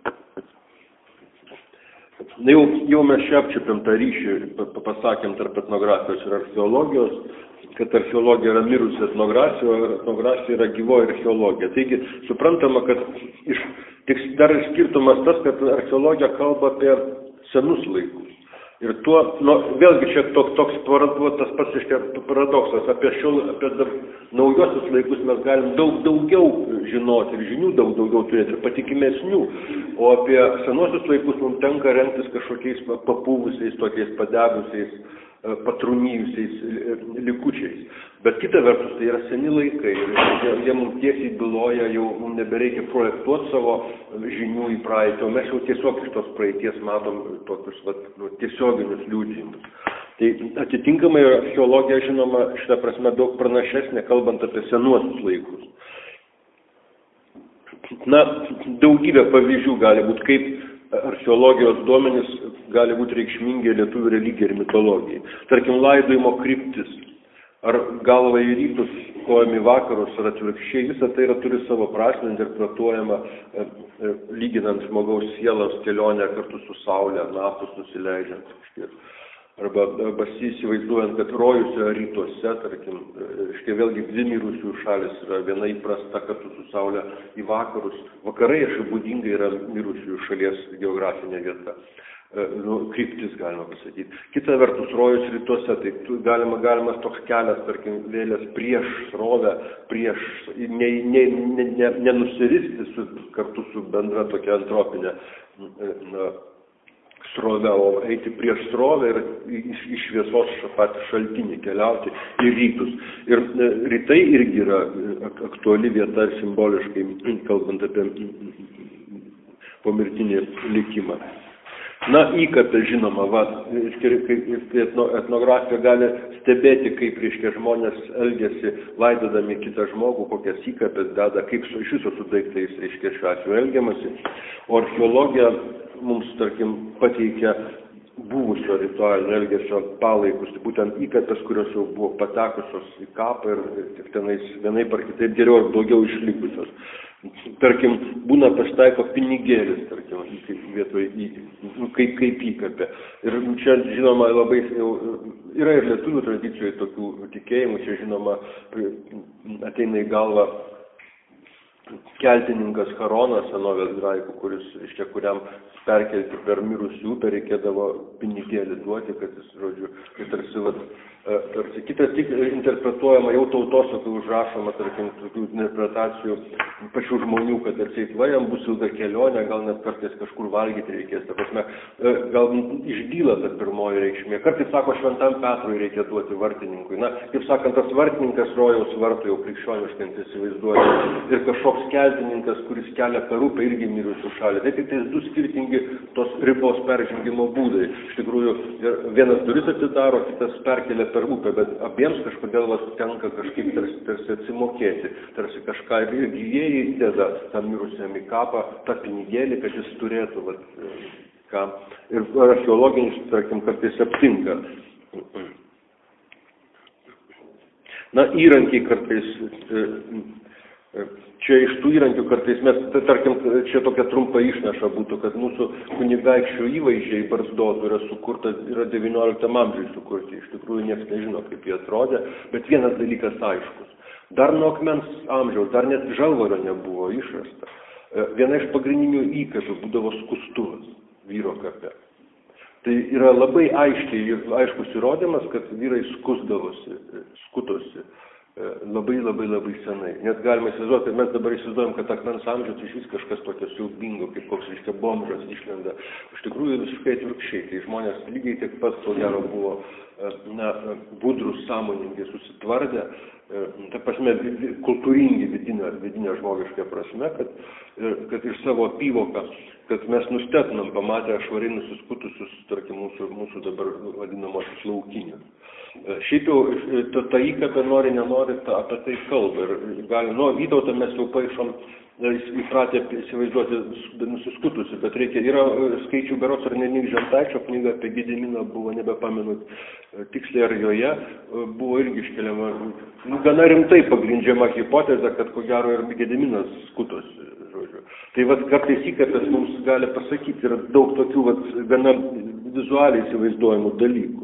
Jau mes čia apčiupėm tą ryšį, pasakėm tarp etnografijos ir archeologijos, kad archeologija yra mirusi etnografija, o etnografija yra gyvoji archeologija. Taigi, suprantama, kad dar skirtumas tas, kad archeologija kalba apie senus laikus. Ir tuo, vėlgi čia toks tas pats paradoksas, apie naujosius laikus mes galim daug daugiau žinoti ir žinių daug daugiau turėti ir patikimesnių, o apie senosius laikus mums tenka remtis kažkokiais papūvusiais, tokiais padegusiais, patrūnyjusiais likučiais. Bet kita vertus, tai yra seni laikai ir jie mums tiesiai byloja, jau mums nebereikia projektuoti savo žinių į praeitį, o mes jau tiesiog iš tos praeities matom tokius tiesioginius liudijimus. Tai atitinkamai archeologija, žinoma, šitą prasme daug pranašesnė, kalbant apie senuosius laikus. Daugybė pavyzdžių gali būti, kaip archeologijos duomenys gali būti reikšmingi lietuvių religijai ir mitologijai. Tarkim, laidojimo kryptis, ar galva į rytus, kojami vakarus, ar atvirkščiai, visą tai turi savo prasmę, interpretuojama, lyginant žmogaus sielos kelionę kartu su saulė, naftos nusileidžiant. Arba įsivaizduojant, kad rojuse rytuose, tarkim, štai vėlgi dvi mirusių šalis yra viena įprasta kartu su Saulė į vakarus. Vakarai būdingai yra mirusių šalies geografinė vieta. Kryptis, galima pasakyti. Kita vertus, rojus rytuose, tai galimas toks kelias, tarkim, vėlės prieš srovę, nenusiristi kartu su bendra tokia antropinė srovę, o eiti prieš srovę ir iš šviesos patį šaltinį keliauti į rytus. Ir rytai irgi yra aktuali vieta simboliškai, kalbant apie pomirtinį likimą. Na, įkapė, žinoma, etnografija gali stebėti, kaip, reiškia, žmonės elgiasi laidodami kitą žmogų, kokias įkapės deda, kaip iš viso su daiktais, reiškia, šiuo atveju elgiamasi. O archeologija mums, tarkim, pateikia buvusio ritualinio elgesio palaikus, būtent įkapės, kurios jau buvo patekusios į kapą ir tik tenais vienaip ar kitaip geriau ar blogiau išlikusios. Tarkim, būna pasitaiko pinigėlis, tarkim, vietoj kaip įkapė. Ir čia, žinoma, labai yra ir lietuvių tradicijoje tokių tikėjimų, čia, žinoma, ateina į galvą keltininkas Charonas, senovės graikų, kuriam perkelti per mirusių upę reikėdavo pinigėlį duoti, kad jis, žodžiu, tarsi kitas tik interpretuojama, jau tautosakoj užrašoma, tarkim, tokių interpretacijų pačių žmonių, kad atseit jam bus ilga kelionė, gal net kartais kažkur valgyti reikės, ta prasme, gal išdyla ta pirmoji reikšmė. Kartais sako, Šventam Petrui reikia duoti vartininkui. Na, kaip sakant, tas vartininkas rojaus vartų jau krikščioniškai įsivaizduoja. Ir kažkoks keltininkas, kuris kelia per upę irgi mirusių šalį. Tai tik du skirtingi tos ribos peržengimo būdai. Iš tikrųjų, vienas duris atidaro, kitas perkelia per upę, bet abiems kažkodėl tenka kažkaip tarsi atsimokėti, tarsi kažką irgi jie įdeda tam mirusiam į kapą, tą pinigėlį, kad jis turėtų ką. Ir archeologinis, tarkim, kartais aptinka. Na, įrankiai kartais, čia iš tų įrankių kartais mes, tarkim, čia tokia trumpa išnaša būtų, kad mūsų kunigaikščių įvaizdžiai barzdotų yra 19 amžiui sukurti. Iš tikrųjų, niekas nežino, kaip jie atrodė, bet vienas dalykas aiškus. Dar nuo akmens amžiaus, dar net žalvario nebuvo išrasta. Viena iš pagrindinių įkapių būdavo skustuvas vyro kape. Tai yra labai aiškus įrodymas, kad vyrai skutosi labai senai. Net galima įsivaizduoti, mes dabar įsivaizduojam, kad akmens amžius iš vis kažkas tokio siaubingo, kaip koks, reiškia, bomžas išlenda. Iš tikrųjų visiškai atvirkščiai. Tai žmonės lygiai tiek pat, ko gero, buvo budrus, sąmoningi, susitvardę, ta prasme, kultūringi vidinė žmogiška prasme, kad iš savo apyvoką, kad mes nustebtumėm pamatę švariai nusiskutusius, tarkim, mūsų dabar vadinamosius laukinius. Šiaip jau ta įkapė nenori apie tai kalba. Ir Vytautą mes jau paišom, įpratę įsivaizduoti nusiskutusi, bet yra skaičių berods ar Nenik Žentaičio knyga apie Gediminą, buvo, nebepamenu tiksliai, ar joje buvo irgi iškeliama, gana rimtai pagrindžiama hipotezė, kad ko gero ir Gediminas skutosi. Tai kartais įkapės mums gali pasakyti, yra daug tokių gana vizualiai įsivaizduojamų dalykų.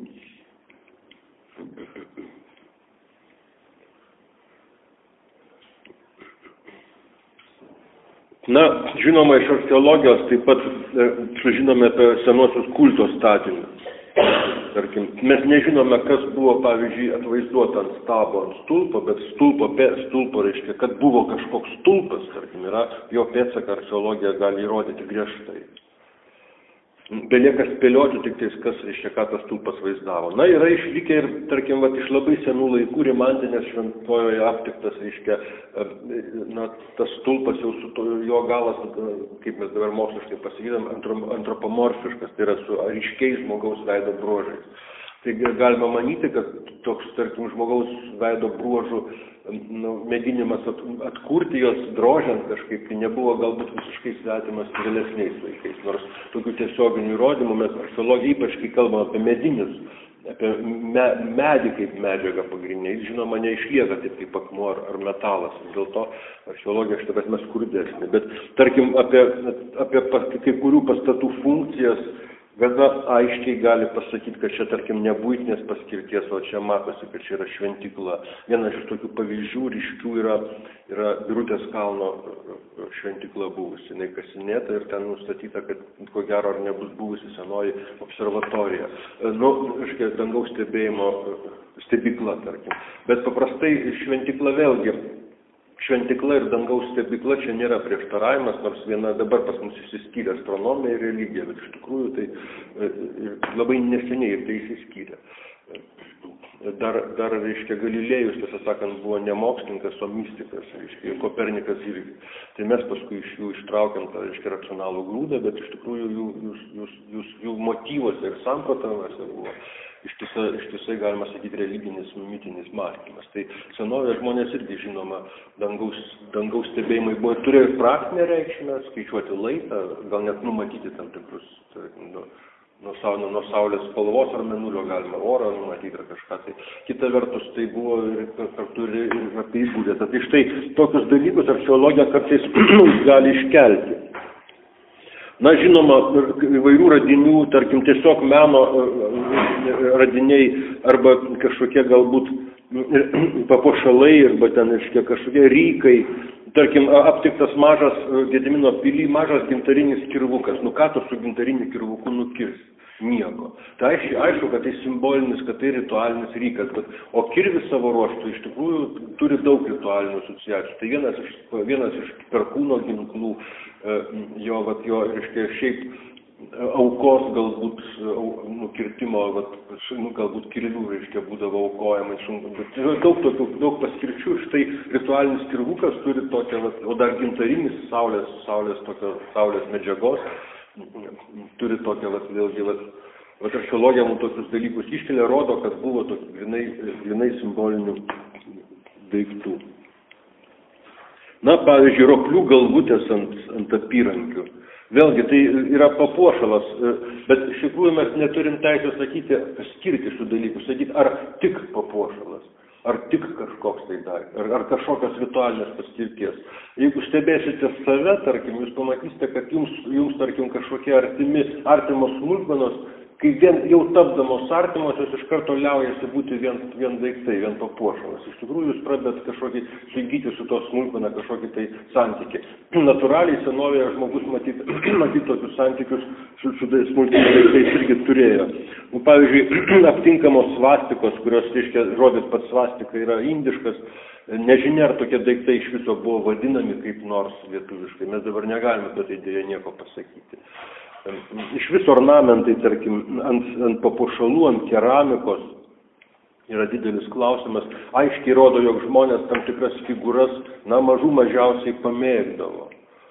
Na, žinoma, iš archeologijos taip pat sužinome apie senuosius kulto statinius. Tarkim, mes nežinome, kas buvo, pavyzdžiui, atvaizduota ant stabo, ant stulpo, bet stulpo reiškia, kad buvo kažkoks stulpas, tarkim, yra jo pėdsaką archeologija gali įrodyti griežtai. Belieka spėlioti tik tais, kas, reiškia, ką tas stulpas vaizdavo. Na, yra išlikę ir, tarkim, iš labai senų laikų Rimantinės šventojoje aptiktas, reiškia, tas stulpas jau su jo galas, kaip mes dabar moksliškai pasakydam, antropomorfiškas, tai yra su ryškiais žmogaus veido bruožais. Tai galima manyti, kad toks, tarkim, žmogaus veido bruožų mėginimas atkurti jos drožiant kažkaip, tai nebuvo galbūt visiškai svetimas vėlesniais laikais. Nors tokių tiesioginių įrodymų mes archeologija, ypač kai kalbam apie medinius, apie medį kaip medžiagą pagrindinę, žinoma, neišlieka taip kaip akmuo ar metalas. Dėl to archeologija šitą prasme skurdesnė. Bet tarkim, apie kai kurių pastatų funkcijas gana aiškiai gali pasakyti, kad čia, tarkim, ne buitinės paskirties, o čia matosi, kad čia yra šventykla. Vienas iš tokių pavyzdžių ryškių yra Birutės kalno šventykla buvusi. Jinai kasinėta ir ten nustatyta, kad ko gero ar nebus buvusi senoji observatorija. Reiškia, dangaus stebėjimo stebykla, tarkim. Bet paprastai šventykla vėlgi. Šventykla ir dangaus stebykla čia nėra prieštaravimas, nors viena dabar pas mus išsiskyrė astronomija ir religija, bet iš tikrųjų tai labai neseniai ir tai išsiskyrė. Dar reiškia, Galilėjus, tiesą sakant, buvo ne mokslininkas, o mistikas, reiškia, Kopernikas irgi. Tai mes paskui iš jų ištraukėm tą, reiškia, racionalų grūdą, bet iš tikrųjų jų motyvuose ir samprotavimuose buvo ištisai, galima sakyti, religinis, mitinis mąstymas. Tai senovės žmonės irgi, žinoma, dangaus stebėjimai buvo, turėjo ir praktinę reikšmę, skaičiuoti laiką, gal net numatyti tam tikrus, nuo saulės spalvos ar mėnulio galima orą numatyti ar kažką. Tai kita vertus, tai buvo ir kartu ir apie įbūdėtą. Tai štai tokius dalykus archeologija kartais gali iškelti. Na, žinoma, įvairių radinių, tarkim, tiesiog meno radiniai arba kažkokie galbūt papuošalai arba ten kažkokie rykai. Tarkim, aptiktas mažas Gedimino pily, mažas gintarinis kirvukas. Nu, ką tu su gintariniu kirvuku nukirsi? Nieko. Tai aišku, kad tai simbolinis, kad tai ritualinis rykas, o kirvis savo ruoštų iš tikrųjų turi daug ritualinių asociacijų. Tai vienas iš perkūno ginklų, jo, reiškia, šiaip aukos galbūt nukirtimo, galbūt kirvių, reiškia, būdavo aukojamai sunku. Bet daug paskirčių, štai ritualinis kirvukas turi tokią, o dar gintarinis saulės medžiagos, turi tokią, vėlgi, archeologija mums tokius dalykus iškelia, rodo, kad buvo tokių grinai simbolinių daiktų. Na, pavyzdžiui, roplių galvutės ant apyrankių. Vėlgi, tai yra papuošalas, bet iš tikrųjų mes neturim teisės sakyti, skirti šių dalykų, sakyti, ar tik papuošalas, ar tik kažkoks tai daiktas, ar kažkokios ritualinės paskirties. Jeigu stebėsite save, tarkim, jūs pamatysite, kad jums tarkim, kažkokie artimos smulkmenos, kai jau tapdamos artimos, jos iš karto liaujasi būti vien daiktai, vien papuošalas. Iš tikrųjų, jūs pradedat kažkokį suįgyti su to smulkmena kažkokį tai santykį. Natūraliai senovėje žmogus matyt tokius santykius su smulkmena daiktais irgi turėjo. Pavyzdžiui, aptinkamos svastikos, kurios, reiškia, žodis pats svastika yra indiškas, nežinia, ar tokie daiktai iš viso buvo vadinami kaip nors lietuviškai. Mes dabar negalime apie tai dėja nieko pasakyti. Iš viso ornamentai, tarkim, ant papuošalų, ant keramikos yra didelis klausimas. Aiškiai rodo, jog žmonės tam tikras figūras, mažiausiai pamėgdavo.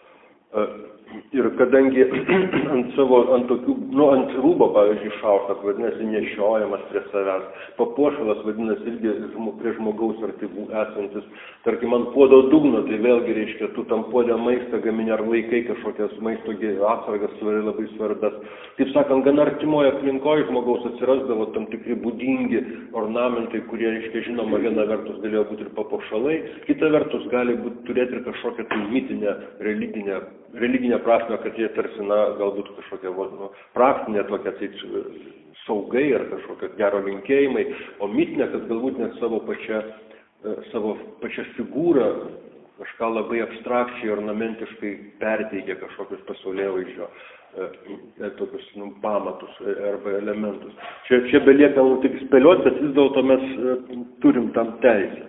Ir kadangi ant rūbo, pavyzdžiui, šaukštas, vadinasi, nešiojamas prie savęs, papuošalas, vadinasi, irgi prie žmogaus artimų esantis, tarkim, ant puodo dugno, tai vėlgi reiškia, tu tam puodė maistą gamini ar laikai kažkokias maisto atsargas labai svarbias. Taip sakant, gana artimoje aplinkoje žmogaus atsirasdavo tam tikri būdingi ornamentai, kurie, reiškia, žinoma, viena vertus galėjo būti ir papuošalai, kita vertus gali turėti ir kažkokią tai mitinę, religinę prasme, kad jie tarsi, galbūt kažkokia praktinė tokia tai saugai ar kažkokia gero linkėjimai, o mitinė, kad galbūt net savo pačią figūrą kažką labai abstrakčiai, ornamentiškai perteikia kažkokius pasaulėvaizdžio tokius pamatus arba elementus. Čia belieka tik spėlioti, bet vis dėlto mes turim tam teisę.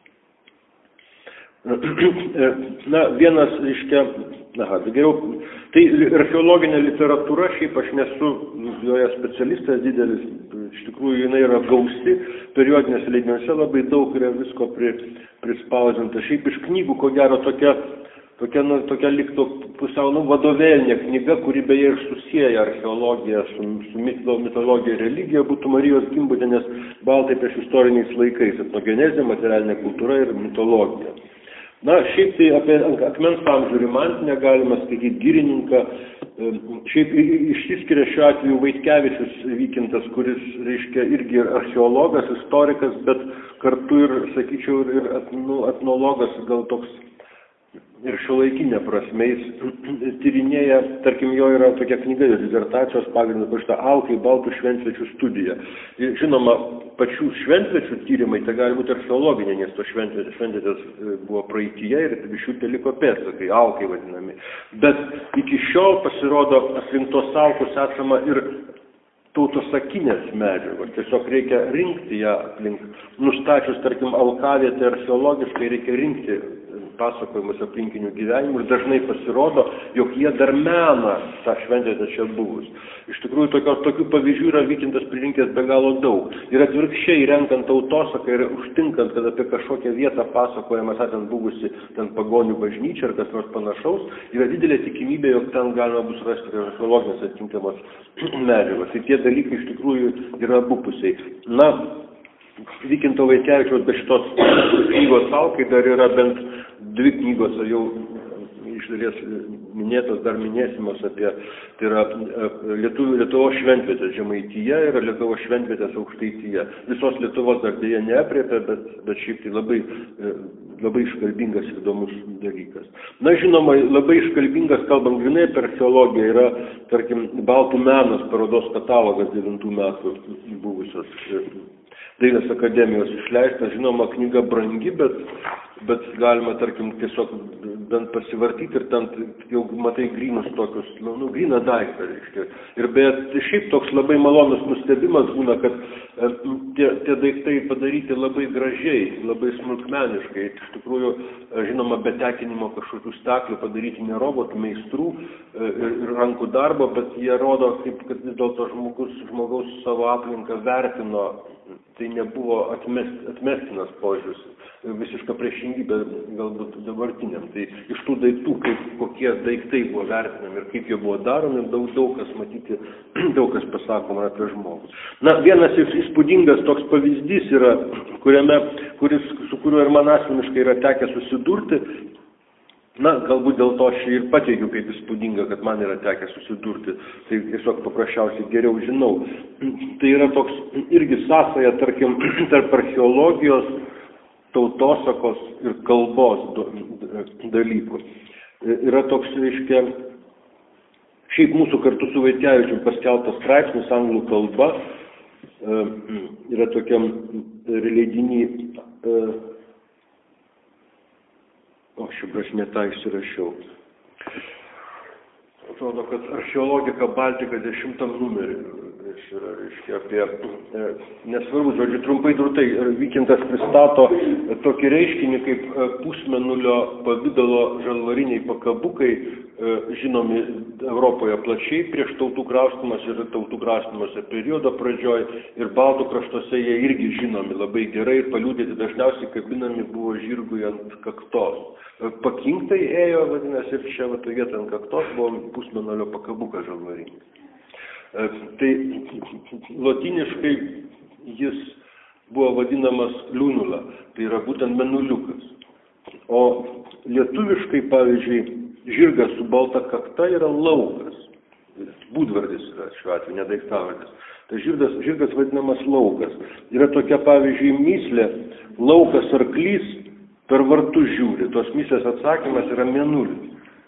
Vienas, reiškia, geriau, tai archeologinė literatūra, šiaip aš nesu joje specialistas didelis, iš tikrųjų jinai yra gausi, periodinėse leidiniuose labai daug yra visko prispausdinta. Šiaip iš knygų, ko gero, tokia liktų pusiau vadovėlinė knyga, kuri beje ir susieja archeologiją su mitologija ir religija, būtų Marijos Gimbutienės Baltai prieš istoriniais laikais, etnogenezė, materialinė kultūra ir mitologija. Šiaip tai apie akmens amžių Rimantinę galima skaityti Girininką. Šiaip išsiskiria šiuo atveju Vaitkevičius Vykintas, kuris, reiškia, irgi archeologas, istorikas, bet kartu ir, sakyčiau, ir etnologas, gal toks ir šiuolaikinė prasme. Jis tyrinėja, tarkim, jo yra tokia knyga, disertacijos pagrindu parašyta Alkai baltų šventvečių studija. Ir, žinoma, pačių šventvečių tyrimai, tai gali būti archeologiniai, nes tos šventvetės buvo praeityje ir iš jų teliko pėdsakai, Alkai vadinami. Bet iki šiol pasirodo aplink tos Alkus esama ir tautosakinės medžiagos. Tiesiog reikia rinkti ją aplink. Nustačius, tarkim, alkavietę archeologiškai reikia rinkti pasakojimus aplinkinių gyvenimų ir dažnai pasirodo, jog jie dar mena tą šventvietę čia buvus. Iš tikrųjų, tokių pavyzdžių yra Vykintas pririnkęs be galo daug. Ir atvirkščiai, renkant tautosaką ir užtinkant, kad apie kažkokią vietą pasakojamas esant buvusi ten pagonių bažnyčia ar kas nors panašaus, yra didelė tikimybė, jog ten galima bus rasti archeologinės atitinkamos medžiagos. Ir tie dalykai iš tikrųjų yra abupusiai. Na, Vykinto Vaitkevičiaus be šitos knygos Alkai dar yra bent 2 knygos, jau iš dalies minėtos, dar minėsimos apie, tai yra Lietuvos šventvietės Žemaitija ir Lietuvos šventvietės Aukštaitija. Visos Lietuvos dar dėja neaprėpė, bet šiaip tai labai iškalbingas ir įdomus dalykas. Na, žinoma, labai iškalbingas, kalbant grynai apie archeologiją, yra, tarkim, Baltų menas parodos katalogas 9 metų buvusios Dailės akademijos išleistas. Žinoma, knyga brangi, bet galima, tarkim, tiesiog bent pasivartyti ir ten jau matai grynus tokius, gryną daiktą, reiškia. Ir bet šiaip toks labai malonus nustebimas būna, kad tie daiktai padaryti labai gražiai, labai smulkmeniškai. Iš tikrųjų, žinoma, be tekinimo kažkokių staklių padaryti ne robotų, meistrų ir rankų darbo, bet jie rodo, kaip kad vis dėlto žmogaus savo aplinką vertino. Tai nebuvo atmestinas požiūris, visiška priešingybė galbūt dabartiniam. Tai iš tų daiktų, kokie daiktai buvo vertinami ir kaip jie buvo daromi, daug kas matyti, daug kas pasakoma apie žmogų. Na, vienas įspūdingas toks pavyzdys yra, su kuriuo ir man asmeniškai yra tekę susidurti. Na, galbūt dėl to aš ir pateigiu kaip įspūdinga, kad man yra tekę susidurti, tai tiesiog paprasčiausiai geriau žinau. Tai yra toks irgi sąsaja, tarkim, tarp archeologijos, tautosakos ir kalbos dalykų. Yra toks, reiškia, šiaip mūsų kartu su Vaitkevičium paskelbtas straipsnis anglų kalba, yra tokiam leidiny, aš ne tą išsirašiau. Atrodo, kad archeologika Baltika 10 numerį. Reiškia, apie, nesvarbu, žodžiu, trumpai drūtai, Vykintas pristato tokį reiškinį kaip pusmėnulio pavydalo žalvariniai pakabukai, žinomi Europoje plačiai prieš tautų kraustymas ir tautų kraustymosi periodo pradžioj, ir Baltų kraštuose jie irgi žinomi labai gerai ir paliudyti dažniausiai kabinami buvo žirgui ant kaktos. Pakinktai ėjo, vadinasi, ir čia vietą ant kaktos buvo pusmėnulio pakabukas žalvarinis. Tai lotyniškai jis buvo vadinamas liunula, tai yra būtent menuliukas. O lietuviškai, pavyzdžiui, žirgas su balta kakta yra laukas. Būdvardis yra šiuo atveju, ne daiktavardis. Tai žirgas vadinamas laukas. Yra tokia, pavyzdžiui, myslė, laukas arklys per vartus žiūri. Tos myslės atsakymas yra mėnulis.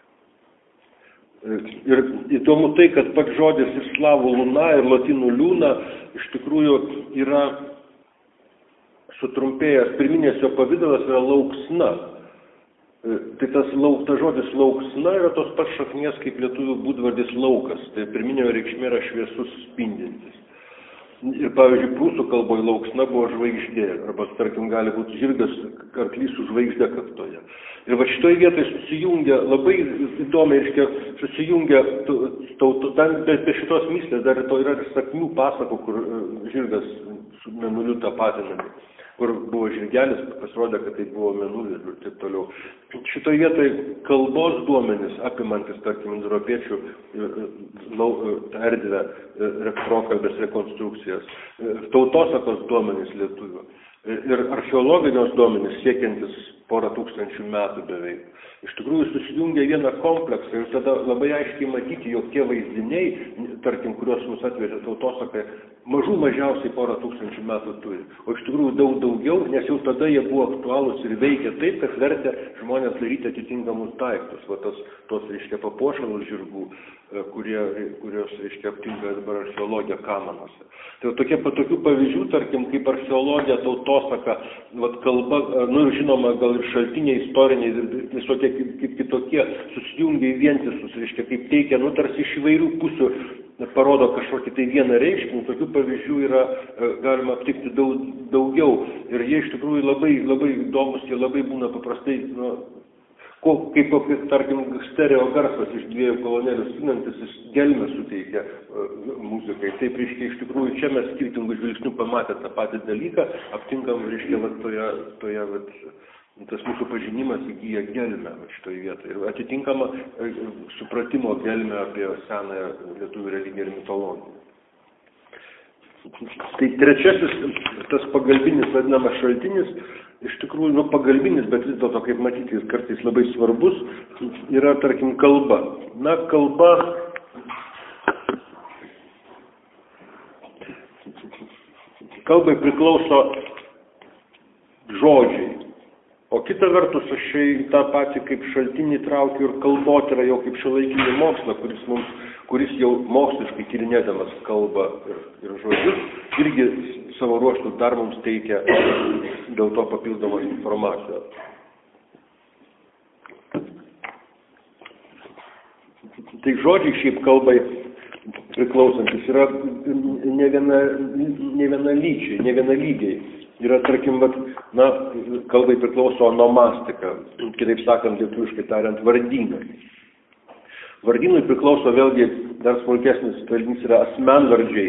Ir įdomu tai, kad pats žodis iš slavų luna ir lotynų liūna iš tikrųjų yra sutrumpėjęs, pirminės jo pavidalas yra lauksna. Tai tas žodis lauksna yra tos pats šaknies kaip lietuvių būdvardis laukas. Tai pirminė reikšmė yra šviesus spindintis. Ir, pavyzdžiui, prūsų kalboje lauksna buvo žvaigždė, arba, tarkim, gali būti žirgas arklys su žvaigždė kaktoje. Ir va šitoj vietoj susijungia, labai įdomiai, reiškia, susijungia, be šitos myslės dar to yra sakmių pasakų, kur žirgas su mėnuliu tapatinami, kur buvo žirgelis, pasirodė, kad tai buvo mėnulis ir taip toliau. Šitoj vietoj kalbos duomenys, apimantis, tarkim, indoeuropiečių erdvę, prokalbės rekonstrukcijas, tautosakos duomenys lietuvių ir archeologinios duomenys siekiantis porą tūkstančių metų beveik. Iš tikrųjų susijungia vieną kompleksą ir tada labai aiškiai matyti, jog tie vaizdiniai, tarkim, kuriuos mus atvežė tautosaka, mažiausiai porą tūkstančių metų turi. O iš tikrųjų daug daugiau, nes jau tada jie buvo aktualūs ir veikia taip, kad vertė žmonės daryti atitinkamus daiktus. Va tos reiškia, papuošalus žirgų, kurios reiškia, aptinka dabar archeologija kamanuose. Tai tokių pavyzdžių, tarkim, kaip archeologija, tautosaka, kalba, žinoma, gal ir šaltiniai, istoriniai, visokie kaip kitokie, susijungia į vientisus, reiškia, kaip teikia, tarsi iš įvairių pusių parodo kažkokį tai vieną reiškinį, tokių pavyzdžių yra galima aptikti daugiau. Ir jie iš tikrųjų labai įdomus, jie labai būna paprastai, kaip, tarkim, stereo garsas iš dviejų kolonėlių skinantis, jis gelmę suteikia muzikai. Taip, reiškia, iš tikrųjų, čia mes skirtingų žvilgsnių pamatę tą patį dalyką, aptinkam, reiškia, tas mūsų pažinimas įgyja gelmę šitoje vietoje. Ir atitinkama supratimo gelmę apie senąją lietuvių religiją ir mitologiją. Tai trečiasis, tas pagalbinis vadinamas šaltinis, iš tikrųjų, pagalbinis, bet vis dėlto, kaip matyti, jis kartais labai svarbus, yra, tarkim, kalba. Kalba kalbai priklauso žodžiai. O kita vertus, aš tą patį kaip šaltinį traukiu ir kalbotyrą jau kaip šiuolaikinį mokslą, kuris jau moksliškai tyrinėdamas kalbą ir žodžius, irgi savo ruožtų dar mums teikia dėl to papildomos informacijos. Tai žodžiai šiaip kalbai priklausantis yra ne vienalygiai. Yra, tarkim, kalbai priklauso onomastika, kitaip sakant, lietuviškai tariant, vardynai. Vardynui priklauso vėlgi dar smulkesnis dalinys yra asmenvardžiai,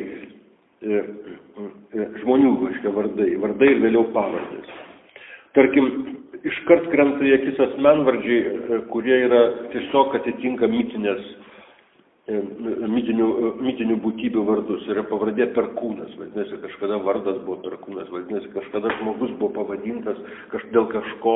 žmonių vardai ir vėliau pavardės. Tarkim, iškart krenta į akis asmenvardžiai, kurie yra tiesiog atitinka mitinių būtybių vardus. Yra pavardė Perkūnas, vadinasi, kažkada vardas buvo Perkūnas, vadinasi, kažkada žmogus buvo pavadintas dėl kažko,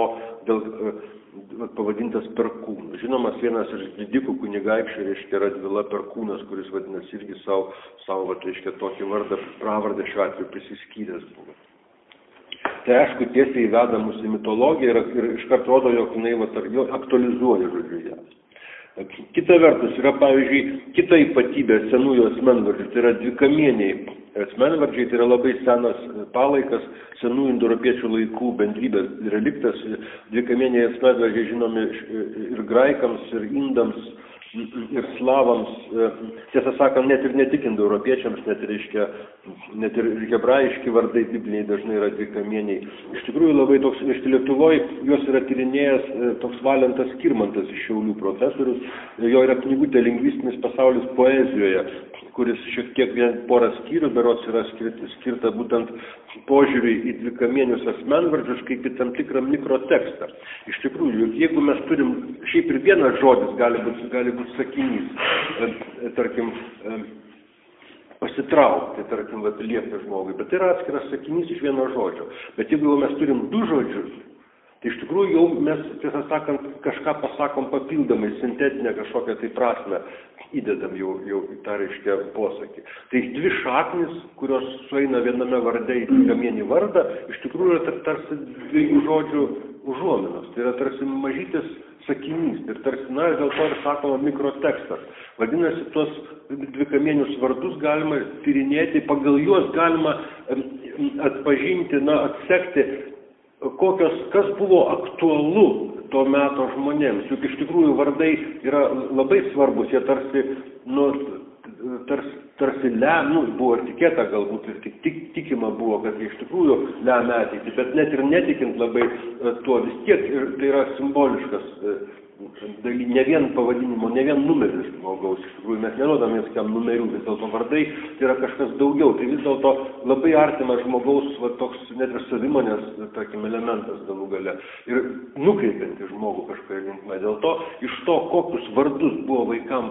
pavadintas Perkūnu. Žinomas vienas iš didikų kunigaikščių, reiškia, Radvila Perkūnas, kuris vadinasi irgi savo reiškia, tokį vardą, pravardę šiuo atveju prisiskyręs buvo. Tai aišku, tiesiai įveda mus į mitologiją ir iškart rodo, jog jinai aktualizuoja žodžiu ją. Kita vertus yra, pavyzdžiui, kita ypatybė senųjų asmenvardžių, tai yra dvikamieniai asmenvardžiai, tai yra labai senas palaikas, senųjų indoeuropiečių laikų bendrybės reliktas. Dvikamieniai asmenvardžiai žinomi ir graikams, ir indams, ir slavams, tiesą sakant, net ir netik indoeuropiečiams, net ir hebrajiški vardai bibliniai dažnai yra dvikamieniai. Iš tikrųjų labai toks, Lietuvoje juos yra tyrinėjęs toks Valentas Kirmantas iš Šiaulių profesorius, jo yra knygutė Lingvistinis pasaulis poezijoje, kuris šiek tiek porą skyrių berods yra skirta būtent požiūriui į dvikamienius asmenvardžius kaip į tam tikrą mikrotekstą. Iš tikrųjų, jeigu mes turim, šiaip ir vienas žodis gali būti sakinys, tarkim, pasitraukti, tarkim, liepti žmogui, bet tai yra atskiras sakinys iš vieno žodžio. Bet jeigu mes turim du žodžius, tai iš tikrųjų jau mes, tiesą sakant, kažką pasakom papildomai, sintetinę kažkokią tai prasmę įdedam jau į tą, reiškia, posakį. Tai dvi šaknis, kurios sueina viename varde į dvikamienį vardą, iš tikrųjų yra tarsi dviejų žodžių užuominos. Tai yra tarsi mažytis sakinys ir tarsi, dėl to ir sakoma mikrotekstas. Vadinasi, tuos dvikamienius vardus galima tyrinėti, pagal juos galima atpažinti, atsekti, kas buvo aktualu to meto žmonėms. Juk iš tikrųjų vardai yra labai svarbus, jie tarsi buvo ir tikėta galbūt, ir tikima buvo, kad iš tikrųjų lemia ateitį, bet net ir netikint labai tuo vis tiek, ir tai yra simboliškas ne vien pavadinimo, ne vien numeris žmogaus, iš tikrųjų mes nerodame jokiam numerių, vis dėlto vardai tai yra kažkas daugiau, tai vis dėlto labai artimas žmogaus toks net ir savimonės, tarkim, elementas galų gale ir nukreipianti žmogų kažkoje linkme. Dėl to, iš to, kokius vardus buvo vaikam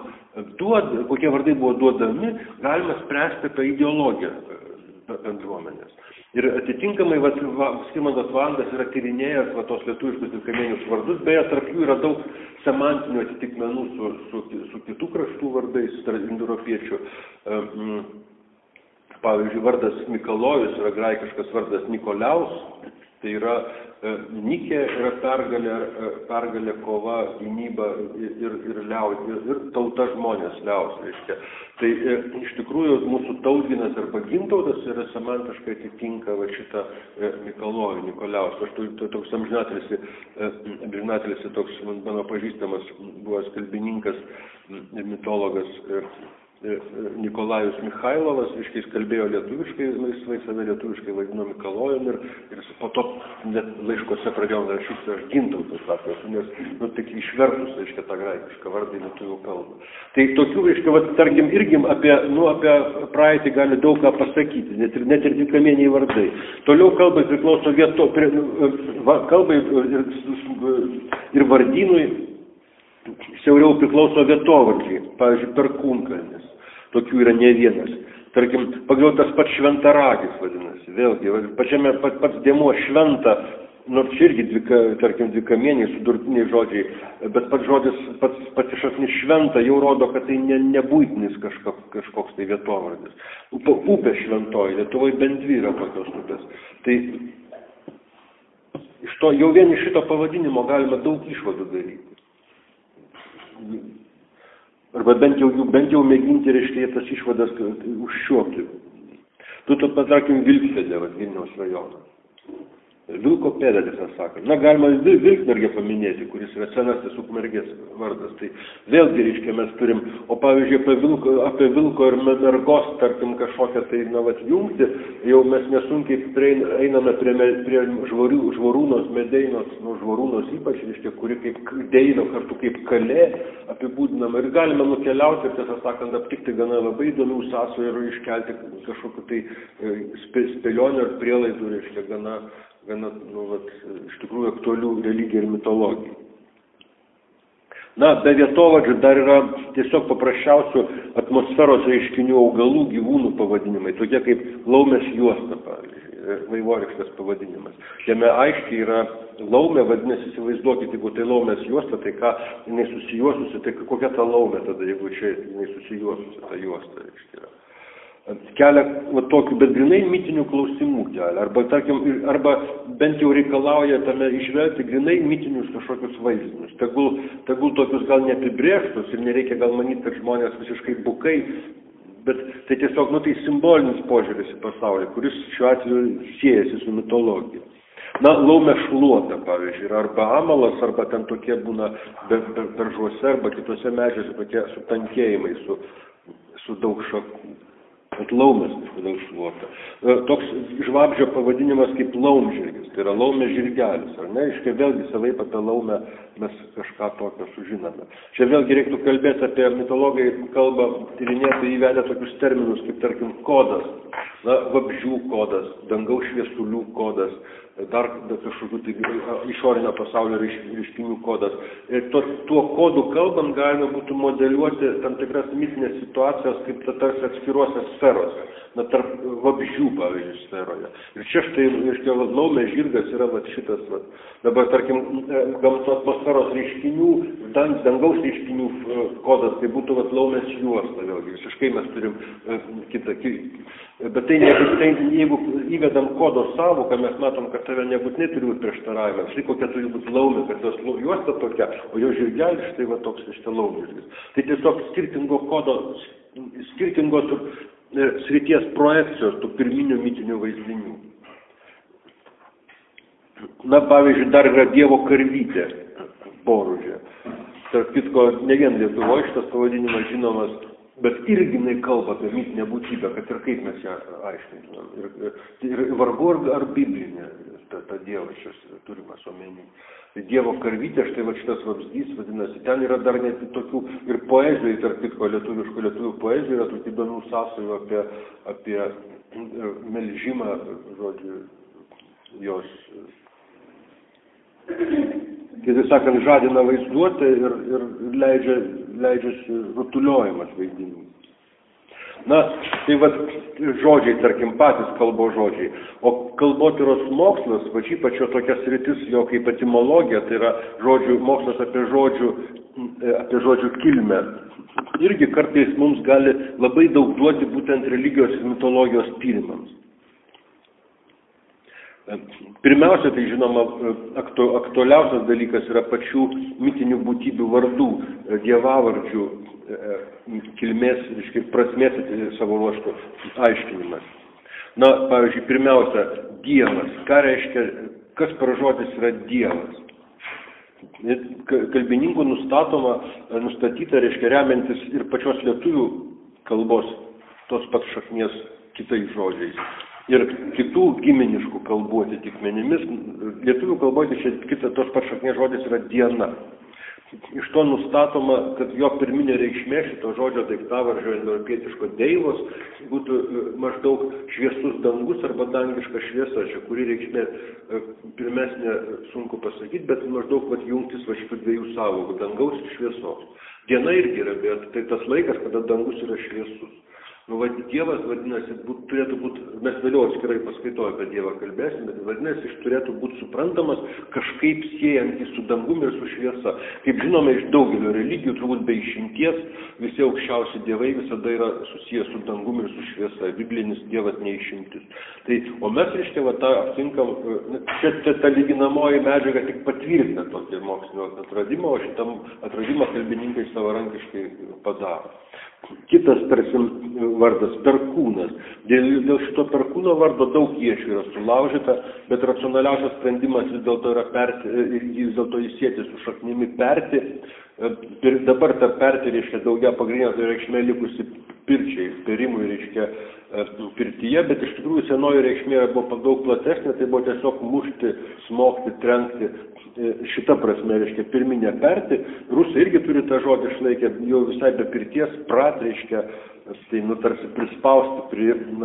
kokie vardai buvo duodami, galima spręsti apie ideologiją bendruomenės. Ir atitinkamai Skirmantas Valandas yra tyrinėjęs tos lietuviškus dvikamienius vardus, beje, tarp jų yra daug semantinių atitikmenų su kitų kraštų vardais, indoeuropiečių. Pavyzdžiui, vardas Mikalojus yra graikiškas vardas Nikoliaus, tai yra Nikė yra pergalė, kova, gynyba ir tauta žmonės liaus, reiškia. Tai iš tikrųjų mūsų tautginas arba gintautas yra semantiškai atitinka šitą Mikalojų, Nikoliaus. Aš toks amžinatelis, toks mano pažįstamas buvęs kalbininkas, mitologas Nikolajus Michailovas, jis kalbėjo lietuviškai, laisvai save lietuviškai vadino Mikalojum ir po to net laiškose pradėjau rašyti, aš gintautas sakiau, nes tik išvertus, reiškia, tą graikišką vardą į lietuvių kalbą. Tai tokių, reiškia, tarkim, irgi apie praeitį gali daug ką pasakyti, net ir dvikamieniai vardai. Toliau kalbai priklauso kalbai ir vardynui siauriau priklauso vietovardžiai, pavyzdžiui, Perkūnkalnis. Tokių yra ne vienas. Tarkim, pagal tas pats Šventaragis vadinasi. Vėlgi, pats dėmuo šventa, nors irgi, dvikamieniai, sudurtiniai žodžiai, bet pats žodis, pats šaknis šventa jau rodo, kad tai nebūtinis kažkoks tai vietovardis. Upė šventoji, Lietuvoje bent dvi yra tokios upės. Tai iš to, jau vien iš šito pavadinimo galima daug išvadų daryti. Arba bent jau mėginti, reiškia, tas išvadas užšiuopti. Patarkim, Vilkpėdė, Vilniaus rajoną. Vilko pėdė, tiesą sakant. Na, galima Vilkmergę paminėti, kuris yra senasis Ukmergės vardas. Tai vėlgi, reiškia, mes turim, o pavyzdžiui, apie Vilko ir Mergos, tarkim, kažkokią tai, jungti, jau mes nesunkiai einame prie Žvorūnos, Medeinos, Žvorūnos ypač, reiškia, kuri kaip Deino kartu kaip Kalė apibūdinama. Ir galime nukeliauti, tiesą sakant, aptikti gana labai įdomių sąsajų ir iškelti kažkokiu tai spėlionių ir prielaidų, reiškia, gana iš tikrųjų aktualių religijai ir mitologijai. Na, be vietovardžių dar yra tiesiog paprasčiausių atmosferos reiškinių augalų, gyvūnų pavadinimai, tokie kaip laumės juosta, pavyzdžiui, vaivorykštės pavadinimas. Jame aiškiai yra laumė, vadinasi, įsivaizduokite, jeigu tai laumės juosta, tai ką jinai susijuosusi, tai kokia ta laumė tada, jeigu čia jinai susijuosusi, ta juosta, reiškia yra. Kelia tokių, bet grinai mitinių klausimų kelia, arba bent jau reikalauja tame išvelgti grinai mitinius kažkokius vaizdinius. Tegul tokius gal neapibrėžtus ir nereikia gal manyti, kad žmonės visiškai bukai, bet tai tiesiog tai simbolinis požiūris į pasaulį, kuris šiuo atveju siejasi su mitologija. Na, laumė šluota, pavyzdžiui, arba amalas, arba ten tokie būna beržuose arba kitose medžiuose tokie sutankėjimai su daug šakų. Laumės kažkodėl šluota. Toks žvabžio pavadinimas kaip laumžirgis, tai yra laumės žirgelis, ar ne? Iškai vėlgi savaip apie laumę mes kažką tokio sužinome. Čia vėlgi reiktų kalbėti apie mitologai kalbą, tyrinėti įvedę tokius terminus kaip, tarkim, kodas, vabzdžių kodas, dangaus šviesulių kodas, dar kažkokių tai išorinio pasaulio reiškinių kodas. Ir tuo kodu kalbant galima būtų modeliuoti tam tikras mitinės situacijas kaip tarsi atskiruose sferose, tarp vabzdžių, pavyzdžiui, sferoje. Ir čia štai, reiškia, laumės žirgas yra šitas, dabar, tarkim, gamtos atmosferos reiškinių, dangaus reiškinių kodas, tai būtų laumės juosta, vėlgi, visiškai mes turim kitą. Bet tai jeigu įvedam kodo sąvoką, mes matom, kad tave nebūtinai turi būti prieštaravimas. Štai kokia turi būti laumė, kad jos juosta tokia, o jo žirgelis štai toks laumžirgis. Tai tiesiog skirtingos srities projekcijos tų pirminių mitinių vaizdinių. Na, pavyzdžiui, dar yra Dievo karvytė, Boružė. Tarp kitko, ne vien Lietuvoje šitas pavadinimas žinomas, bet irgi jinai kalba apie mitinę būtybę, kad ir kaip mes ją aiškintumėm. Ir vargu ar biblinė ta Dievo šios turimas omeny. Tai Dievo karvytė, štai šitas vabzdys vadinasi, ten yra dar net tokių ir poezijų, tarp kitko lietuvių poezijų, yra tokių įdomių sąsajų apie melžimą, žodžiu, jos, kitaip sakant, žadina vaizduotę ir leidžiasi rutuliojimas vaizdinių. Na, tai va žodžiai, tarkim, patys kalbos žodžiai. O kalbotyros mokslas, va ypač jo tokia sritis, jo kaip etimologija, tai yra žodžių, mokslas apie žodžių kilmę. Irgi kartais mums gali labai daug duoti būtent religijos ir mitologijos tyrimams. Pirmiausia, tai žinoma, aktualiausias dalykas yra pačių mitinių būtybių vardų, dievavardžių kilmės, prasmės savo ruožtų aiškinimas. Na, pavyzdžiui, pirmiausia, Dievas. Ką reiškia, kas per žodis yra Dievas? Kalbininkų nustatyta, reiškia, remiantis ir pačios lietuvių kalbos tos pats šaknies kitais žodžiais. Ir kitų giminiškų kalbų atitikmenimis, lietuvių kalboje tos pats šaknies žodis yra diena. Iš to nustatoma, kad jo pirminė reikšmė šito žodžio daiktavardžio indoeuropietiško deivos būtų maždaug šviesus dangus arba dangiška šviesa, čia kuri reikšmė pirmesnė sunku pasakyti, bet maždaug jungtis šitų dviejų sąvokų, dangaus ir šviesos. Diena irgi yra, bet tai tas laikas, kada dangus yra šviesus. Nu, Dievas, vadinasi, turėtų būti, mes vėliau atskirai paskaitoju apie Dievą kalbėsime, bet vadinasi, jis turėtų būti suprantamas kažkaip siejantys su dangumi ir su šviesa. Kaip žinome, iš daugelio religijų, turbūt be išimties, visi aukščiausi dievai visada yra susijęs su dangumi ir su šviesa. Biblinis Dievas neišimtis. Tai, o mes, reiškia, tą aptinkam, čia ta lyginamoji medžiaga tik patvirtina tokį mokslinio atradimą, o šitam atradimą kalbininkai savarankiškai padaro. Kitas, tarsi, vardas – Perkūnas. Dėl šito Perkūno vardo daug iečių yra sulaužyta, bet racionaliausias sprendimas vis dėlto yra įsieti su šaknimi perti. Dabar ta perti reiškia daugia pagrindinė reikšmė likusi pirčiai, perimui reiškia pirtyje, bet iš tikrųjų senoji reikšmė buvo daug platesnė, tai buvo tiesiog mušti, smogti, trenkti. Šita prasme, reiškia, pirminė perti. Rusai irgi turi tą žodį išlaikę, jau visai be pirties, prat, reiškia, tai tarsi prispausti,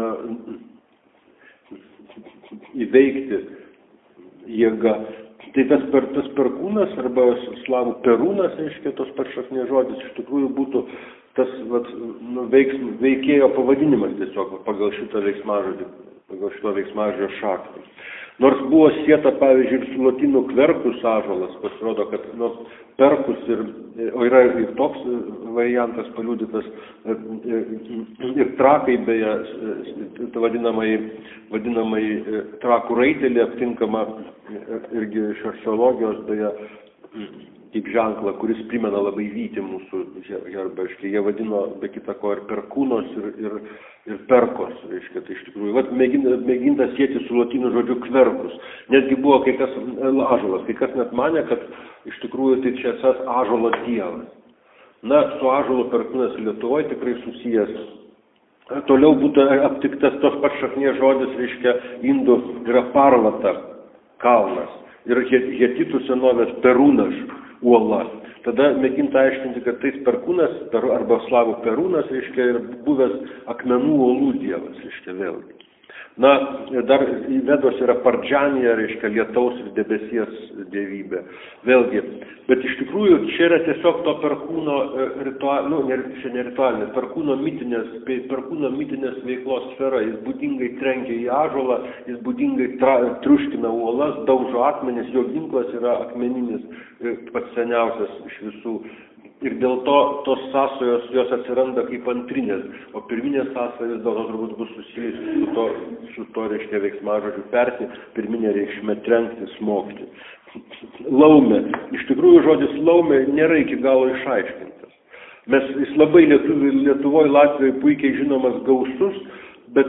įveikti jėgą. Tai tas Perkūnas arba slavų Perūnas, reiškia, tos pats šaknės žodis, iš tikrųjų būtų tas veikėjo pavadinimas tiesiog pagal šitą veiksmažodžio šaktą. Nors buvo sieta, pavyzdžiui, ir su lotynų kverkus ąžuolas, pasirodo, kad perkus o yra ir toks variantas paliudytas, ir trakai, beje, vadinamai trakų raitelį aptinkama irgi iš archeologijos, beje, kaip ženklą, kuris primena labai vytį mūsų herbą. Jie vadino be kita ko ir perkūnos ir perkos. Reiškia, tai iš tikrųjų mėginta sieti su lotynų žodžiu kverkus. Netgi buvo kai kas ąžuolas. Kai kas net manė, kad iš tikrųjų tai čia esas ąžuolo dievas. Na, su ąžuolo Perkūnas Lietuvoje tikrai susijęs. Toliau būtų aptiktas tos pats šaknies žodis, reiškia, indų yra Parvata, kalnas. Ir hetitų senovės Perūnas, uola. Tada mėginta aiškinti, kad tais Perkūnas arba slavų Perūnas, reiškia, ir buvęs akmenų uolų dievas, reiškia, vėlgi. Na, dar Vedos yra Pardžanija, reiškia, lietaus ir debesies dievybė. Vėlgi, bet iš tikrųjų čia yra tiesiog to Perkūno Perkūno mitinės veiklos sfera. Jis būdingai trenkia į ąžuolą, jis būdingai triuškina uolas, daužo akmenis, jo ginklas yra akmeninis, pats seniausias iš visų. Ir dėl to tos sąsajos jos atsiranda kaip antrinės, o pirminės sąsajos dėl to turbūt bus susijusi su to reiškia veiksmažodžiu perti, pirminė reikšmė trenkti, smogti. Laumė. Iš tikrųjų žodis laumė nėra iki galo išaiškintas. Jis labai Lietuvoje, Latvijoje puikiai žinomas gausus, bet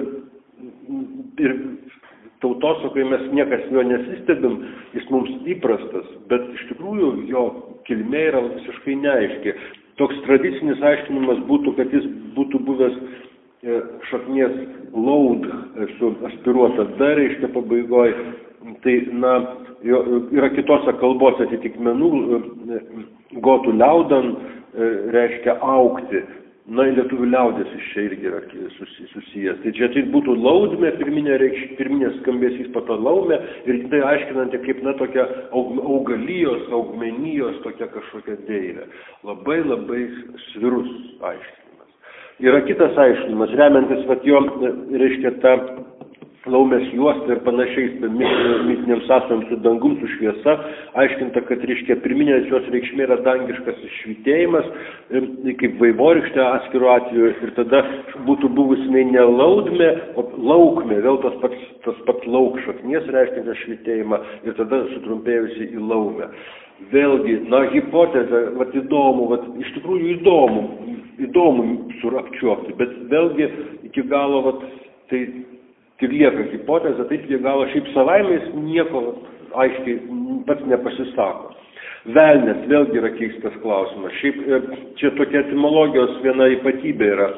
ir tautosakoje mes niekas jo nesistebim, jis mums įprastas, bet iš tikrųjų jo kilmė yra visiškai neaiški. Toks tradicinis aiškinimas būtų, kad jis būtų buvęs šaknies laud su aspiruota d, reiškia pabaigoje. Tai, yra kitose kalbose atitikmenų, gotų liaudan reiškia augti. Na, lietuvių liaudės iš čia irgi yra susijęs. Tai čia tai būtų laudmė, pirminės skambesys, po to laumė, ir tai aiškinanti kaip, tokia augalijos, augmenijos, tokia kažkokia deivė. Labai, labai svirus aiškinimas. Yra kitas aiškinimas, remiantis jo, reiškia, tą laumės juostą ir panašiais mitiniams sąsajams su dangum, su šviesa, aiškinta, kad, reiškia, pirminės jos reikšmė yra dangiškas švytėjimas, kaip vaivorykštė atskiru atveju, ir tada būtų buvusi ne laudmė, o laukmė, vėl tas pats lauk šaknies reiškintas švytėjimą, ir tada sutrumpėjusi į laumę. Vėlgi, hipotezė, įdomu, iš tikrųjų įdomu apčiuopti, bet vėlgi iki galo, tai ir lieka hipotezė, taip iki galo šiaip savaimės nieko aiškiai pats nepasisako. Velnias vėlgi yra keistas klausimas. Šiaip čia tokia etimologijos viena ypatybė yra.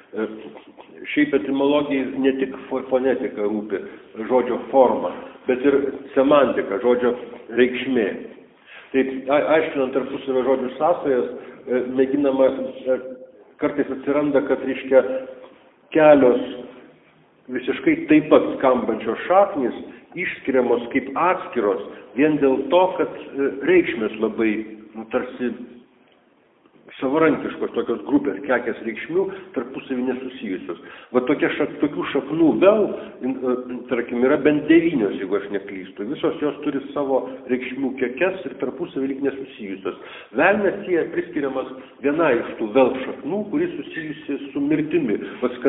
Šiaip etimologijai ne tik fonetika rūpi, žodžio forma, bet ir semantika, žodžio reikšmė. Taip, aiškinant tarpusavio žodžių sąsajas, mėginama, kartais atsiranda, kad, reiškia, kelios visiškai taip pat skambančios šaknys išskiriamos kaip atskiros vien dėl to, kad reikšmės labai, tarsi savarankiškos tokios grupės, kekės reikšmių, tarpusavį nesusijusios. Tokių šaknų vėl, tarkim, yra bent 9, jeigu aš neklystu. Visos jos turi savo reikšmių kekes ir tarpusavį lyg nesusijusios. Velnias priskiriamas viena iš tų vėl šaknų, kuri susijusi su mirtimi.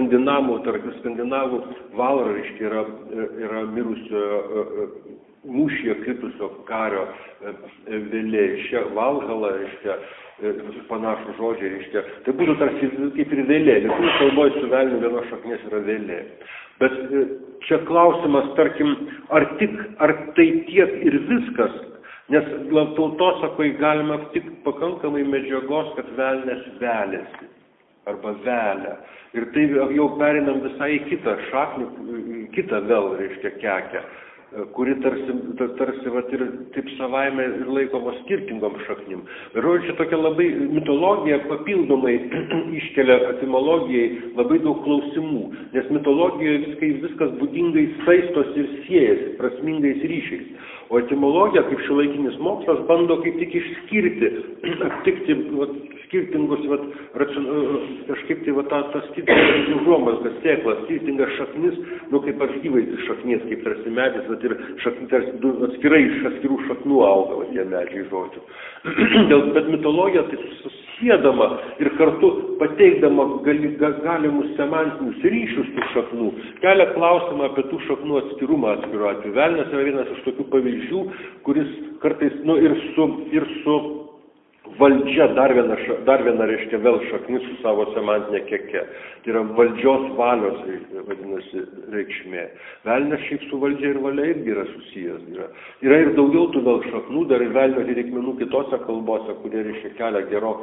Skandinavų valra, reiškia, yra mirusio mūšyje kritusio kario vėlė, reiškia, valhala, reiškia, panašų žodžiai, reiškia. Tai būtų tarsi kaip ir vėlė. Lietuvių kalboje su velniu vienos šaknies yra vėlė. Bet čia klausimas, tarkim, ar tai tiek ir viskas, nes tautosakoj galima aptikti pakankamai medžiagos, kad velnias velėsi arba velia. Ir tai jau perinam visai į kitą šaknį, kitą vėl, reiškia, kekę, kuri tarsi ir taip savaime ir laikoma skirtingom šaknim. Bet žodžiu, tokia labai mitologija papildomai iškelia etimologijai labai daug klausimų, nes mitologijoje viskas būdingai saistosi ir siejasi prasmingais ryšiais. O etimologija, kaip šiuolaikinis mokslas, bando kaip tik išskirti, aptikti skirtingus, kažkaip tai tas skirtingas užuomazgas, sėklas, skirtingas šaknis, kaip archyvaizdis šaknies, kaip tarsi medis, ir atskirai iš atskirų šaknų auga tie medžiai žodžių. Bet mitologija tai susiedama ir kartu pateikdama galimus semantinius ryšius tų šaknų, kelia klausimą apie tų šaknų atskirumą atskiru atveju. Velnias yra vienas iš tokių pavyzdžių, kuris kartais ir su valdžia, dar viena reiškia vėl šaknis su savo semantinė keke. Tai yra valdžios valios, vadinasi, reikšmė. Velnias šiaip su valdžia ir valia irgi yra susijęs. Yra ir daugiau tų vėl šaknų, dar ir velnio reikmenų kitose kalbose, kurie reiškia kelia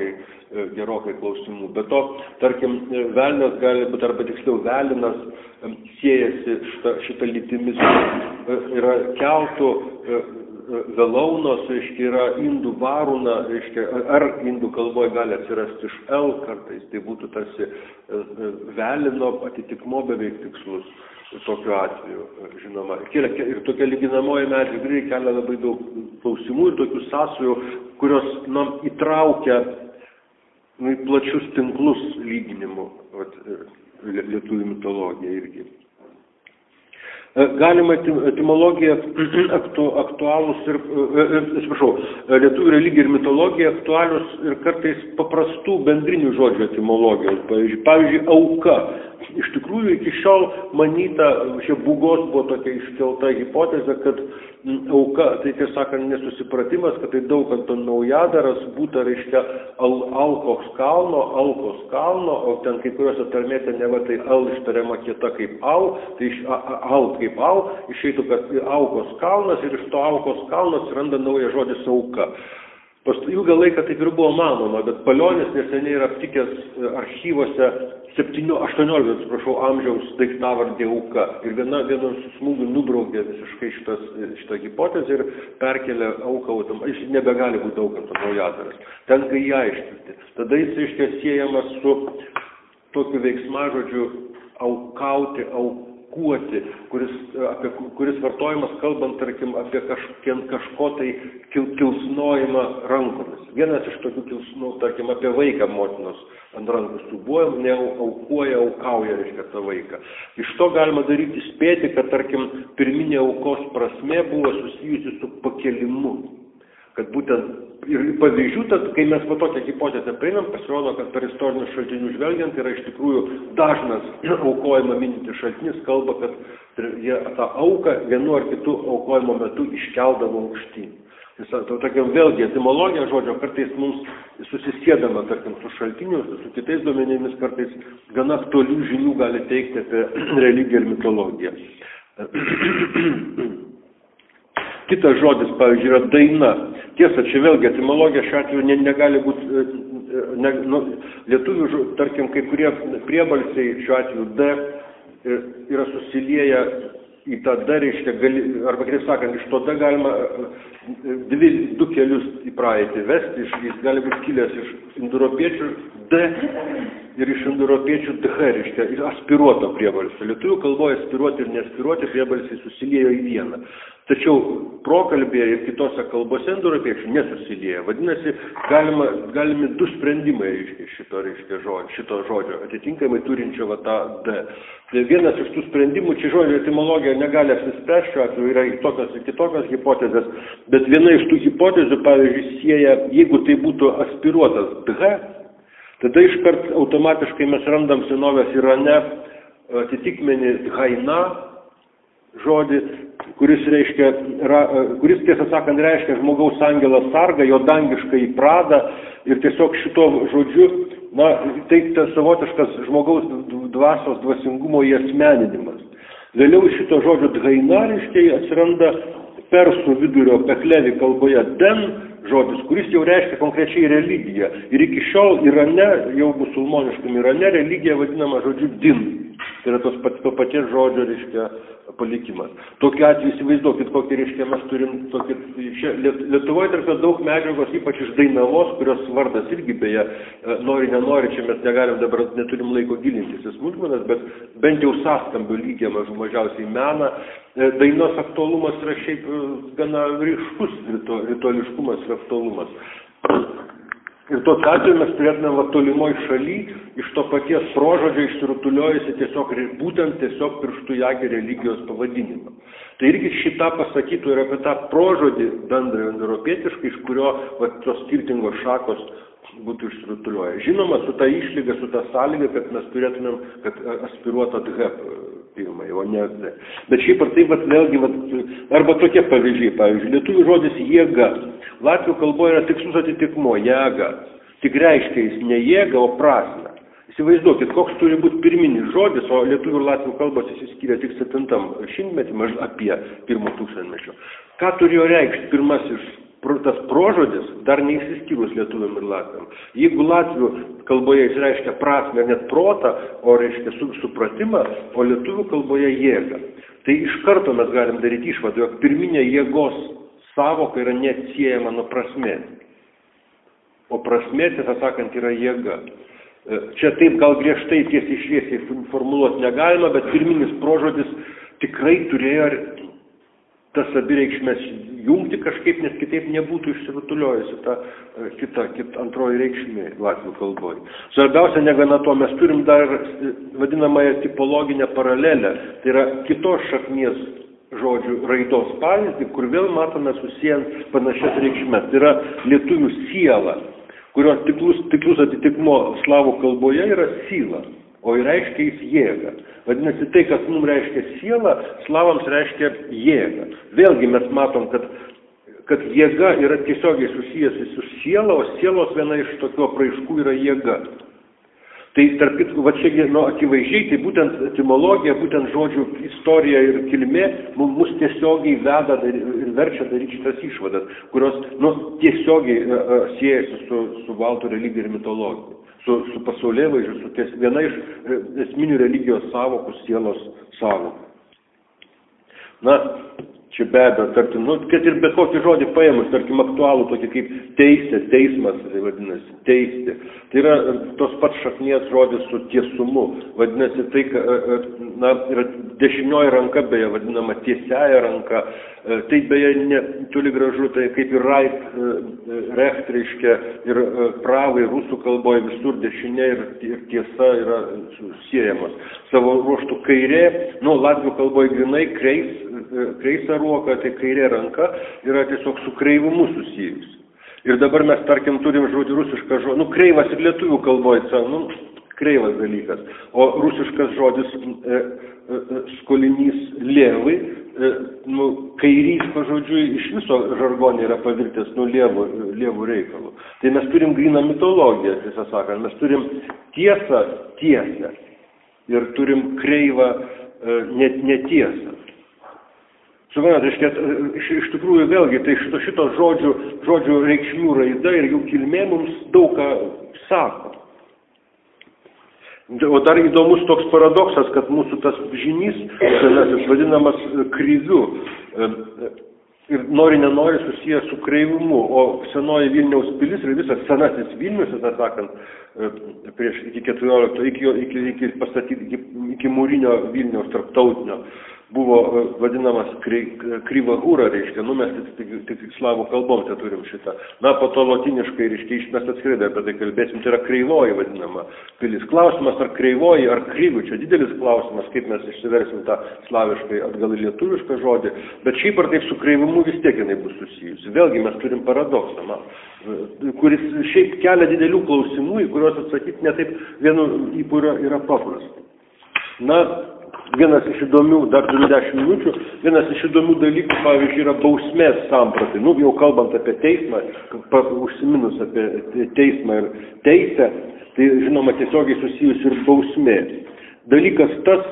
gerokai klausimų. Be to, tarkim, velnias gali būti, arba tiksliau velinas, siejasi šitą lytimis, yra keltų, Velaunos, reiškia, yra indų varūna, reiškia, ar indų kalboje gali atsirasti iš L kartais, tai būtų tarsi velino atitikmo beveik tikslus tokiu atveju, žinoma. Ir tokia lyginamoji medžiaga kelia labai daug klausimų ir tokių sąsajų, kurios įtraukia į plačius tinklus lyginimų, lietuvių mitologija irgi. Galima etimologija aktualūs ir, lietuvių religija ir mitologija aktualius ir kartais paprastų bendrinių žodžių etimologijos. Pavyzdžiui, auka. Iš tikrųjų, iki šiol manyta, čia Būgos buvo tokia iškelta hipotezė, kad auka, tai tiesąkant nesusipratimas, kad tai Daukanto naujadaras būtų, reiškia, Alkos kalno, o ten kai kuriuose tarmėse neva tai Al ištariama kieta kaip Al, tai Al kaip Al, išeitų, kad Aukos kalnas ir iš to Aukos kalno atsiranda naujas žodis auka. Ilgą laiką taip ir buvo manoma, bet Palionis neseniai yra aptikęs archyvose 18 amžiaus daiktavardė auka. Ir vienu smūgiu nubraukė visiškai šitą hipotezę ir perkelė auką, jis nebegali būti Daukanto naujadaras. Tenka jį aiškinti. Tada jis, reiškia, siejamas su tokiu veiksmažodžiu aukauti, kuoti, kuris vartojamas kalbant, tarkim, apie kažko tai kilsnojimą rankomis. Vienas iš tokių kilsnų, tarkim, apie vaiką motinos ant rankų siūbuojam, aukauja, reiškia, tą vaiką. Iš to galima daryti spėti, kad, tarkim, pirminė aukos prasmė buvo susijusi su pakelimu. Kad būtent ir pavyzdžių, tad, kai mes po tokią hipotezę prieinam, pasirodo, kad per istorinius šaltinius žvelgiant yra iš tikrųjų dažnas aukojimą minintis šaltinis kalba, kad jie tą auką vienu ar kitu aukojimo metu iškeldavo aukštyn. Tokia vėlgi etimologija žodžio kartais mums susisėdama, tarkim, su šaltiniu, su kitais duomenimis kartais gana aktualių žinių gali teikti apie religiją ir mitologiją. Kitas žodis, pavyzdžiui, yra daina. Tiesa, čia vėlgi etimologija šiuo atveju negali būti, lietuvių, tarkim, kai kurie priebalsiai šiuo atveju D yra susilieję į tą D, reiškia, arba, kitaip sakant, iš to D galima du kelius į praeitį vesti, jis gali būti kilęs iš indoeuropiečių D ir iš indoeuropiečių DH, reiškia, aspiruoto priebalsio. Lietuvių kalboje aspiruoti ir neaspiruoti priebalsiai susiliejo į vieną. Tačiau prokalbėje ir kitose kalbose indoeuropiečių nesusilieja. Vadinasi, galimi du sprendimai šito žodžio, atitinkamai turinčio tą D. Tai vienas iš tų sprendimų, čia žodžio etimologija negali apsispręsti, šiuo atveju yra tokios ir kitokios hipotezės, bet viena iš tų hipotezių, pavyzdžiui, sieja, jeigu tai būtų aspiruotas DH, tada iškart automatiškai mes randam senovės Irane atitikmenį Haina žodį, kuris tiesą sakant reiškia žmogaus angelas sarga, jo dangišką į pradą ir tiesiog šito žodžiu, tai savotiškas žmogaus dvasios dvasingumo įasmeninimas. Vėliau šito žodžio dhaina, reiškia, atsiranda persų vidurio peklevi kalboje den žodis, kuris jau reiškia konkrečiai religiją. Ir iki šiol Irane, jau musulmoniškam Irane, religija vadinama žodžiu din. Tai yra to paties žodžio, reiškia, palikimas. Tokiu atveju įsivaizduokit, kokį, reiškia, mes turim tokį, Lietuvoje tarp daug medžiagos, ypač iš Dainavos, kurios vardas irgi beje, nenori, čia mes negalim dabar, neturim laiko gilintis į smulkmenas, bet bent jau sąskambio lygia mažiausiai mena. Dainos aktualumas yra šiaip gana ryškus, rituališkumas ir aktualumas. Ir tuo atveju mes turėtume tolimoj šaly iš to paties prožodžio išsirutuliojasi būtent pirštų jagį religijos pavadinimą. Tai irgi šitą pasakytų ir apie tą prožodį bendrą indoeuropietiškai, iš kurio tos skirtingos šakos būtų išsirutulioję. Žinoma, su ta išlyga, su ta sąlyga, kad mes turėtumėm, kad aspiruota DH pirmai, o ne D. Bet šiaip ar taip, vėlgi, arba tokie pavyzdžiai, lietuvių žodis jėga. Latvių kalboje yra tikslus atitikmuo, jėga. Tik reiškia jis ne jėga, o prasme. Įsivaizduokit, koks turi būti pirminis žodis, o lietuvių ir latvių kalbos įsiskyrė tik 7 šimtmetį, apie 1 tūkstantmečio. Ką turėjo reikšti pirmasis tas prožodis, dar neįsiskyrus lietuviam ir latviam. Jeigu latvių kalboje jis reiškia prasmę, net protą, o reiškia supratimą, o lietuvių kalboje jėgą. Tai iš karto mes galim daryti išvadą, jog pirminė jėgos sąvoka yra neatsiejama nuo prasmės. O prasmė, tiesą sakant, yra jėga. Čia taip gal griežtai tiesiai šviesiai formuluoti negalima, bet pirminis prožodis tikrai turėjo tas abi reikšmės jungti kažkaip, nes kitaip nebūtų išsirutuliojusi ta antroji reikšmė latvių kalboje. Svarbiausia, negana to, mes turim dar vadinamąją tipologinę paralelę, tai yra kitos šaknies žodžių raidos pavyzdį, kur vėl matome susijant panašias reikšmės. Tai yra lietuvių siela, kurios tiklus atitikmuo slavų kalboje yra syla, o reiškia jis jėga. Vadinasi, tai, kas mums reiškia siela, slavams reiškia jėga. Vėlgi mes matom, kad jėga yra tiesiogiai susijusi su siela, o sielos viena iš tokių apraiškų yra jėga. Tai tarp kitko, čia akivaizdžiai, tai būtent etimologija, būtent žodžių istorija ir kilmė mus tiesiogiai veda ir verčia daryti šitas išvadas, kurios tiesiogiai siejasi su baltų religija ir mitologija, su pasaulėvaizdžiu, su viena iš esminių religijos sąvokų, sielos sąvokų. Čia be abejo, tarkim, nu, kad ir bet kokį žodį paėmus, tarkim, aktualų tokį kaip teisė, teismas, tai vadinasi, teisti. Tai yra tos pats šaknies žodis su tiesumu. Vadinasi, tai, na, yra dešinioji ranka, beje, vadinama tiesiaja ranka. Tai beje, ne, toli gražu, tai kaip ir recht, reiškia, ir pravai rusų kalboje visur dešinė ir tiesa yra siejamos. Savo ruoštų kairė, nu, latvių kalboje grinai kreisa ruoka, tai kairė ranka yra tiesiog su kreivumu susijusi. Ir dabar mes, tarkim, turim žodį rusišką žodį, nu, kreivas ir lietuvių kalboje, nu, kreivas dalykas, o rusiškas žodis skolinys lėvai, nu, kairys, pažodžiui, iš viso žargonė yra pavirtęs, nu, lėvų reikalų. Tai mes turim gryną mitologiją, tiesą sakant, mes turim tiesą ir turim kreivą netiesą. Suprantat, iš tikrųjų vėlgi, tai šito žodžių reikšmių raida ir jų kilmė mums daug ką sako. O dar įdomus toks paradoksas, kad mūsų tas žynys, senasis, vadinamas kryviu, ir nori nenori susijęs su kreivumu, o senoji Vilniaus pilis ir visas senasis Vilnius, tą sakant, prieš iki 14, iki mūrinio Vilniaus tarptautinio, buvo vadinamas kryvahūra, reiškia, nu mes tik slavų kalbom čia turim šitą. Na, po to lotiniškai, reiškia, mes atskridę apie tai kalbėsim, tai yra kreivoji vadinama pilis. Klausimas, ar kreivoji, ar kryvių, čia didelis klausimas, kaip mes išsiversim tą slaviškai atgal į lietuvišką žodį, bet šiaip ar taip su kreivumu vis tiek jinai bus susijusi. Vėlgi mes turim paradoksą, kuris šiaip kelia didelių klausimų, į kuriuos atsakyti ne taip vienu įpūriu yra paprasta. Na, vienas iš įdomių, dar 10 minučių, vienas iš įdomių dalykų, pavyzdžiui, yra bausmės sampratai. Nu, jau kalbant apie teismą, užsiminus apie teismą ir teisę, tai žinoma tiesiogiai susijus ir bausmė. Dalykas tas,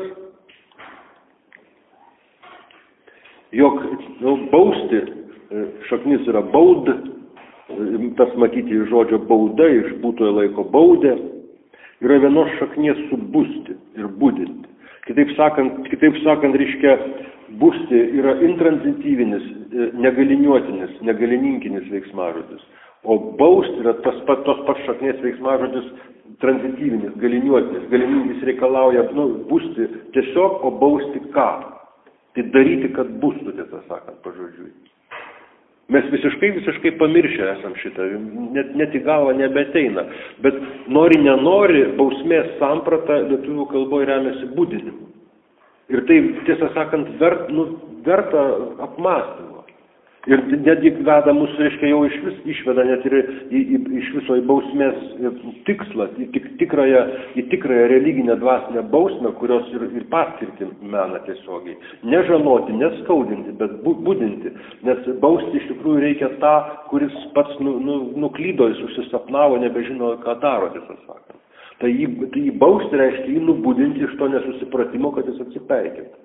jog bausti, šaknis yra baud, tas matyti iš žodžio bauda, iš būtojo laiko baudė, yra vienos šaknies subusti ir budinti. Kitaip sakant, reiškia, busti yra intranzityvinis, negaliniuotinis, negalininkinis veiksmažodis, o bausti yra tos pats šaknies veiksmažodis tranzityvinis, galiniuotinis. Galininkis reikalauja, busti tiesiog, o bausti ką? Tai daryti, kad bustų, tiesą sakant, pažodžiui. Mes visiškai pamiršę esam šitą, net į galvą nebeteina, bet nenori, bausmės samprata lietuvių kalboje remiasi budinimu. Ir tai, tiesą sakant, verta apmąstymo. Ir netgi veda mus, reiškia, jau išveda net ir iš viso į bausmės tikslą, į tikrąją religinę dvasinę bausmę, kurios ir paskirti mena tiesiogiai. Nežaloti, neskaudinti, bet budinti, nes bausti iš tikrųjų reikia tą, kuris pats nuklydo, jis užsisapnavo, nebežino, ką daro, tiesą sakant. Tai jį bausti reiškia jį nubudinti iš to nesusipratimo, kad jis atsipeikintų.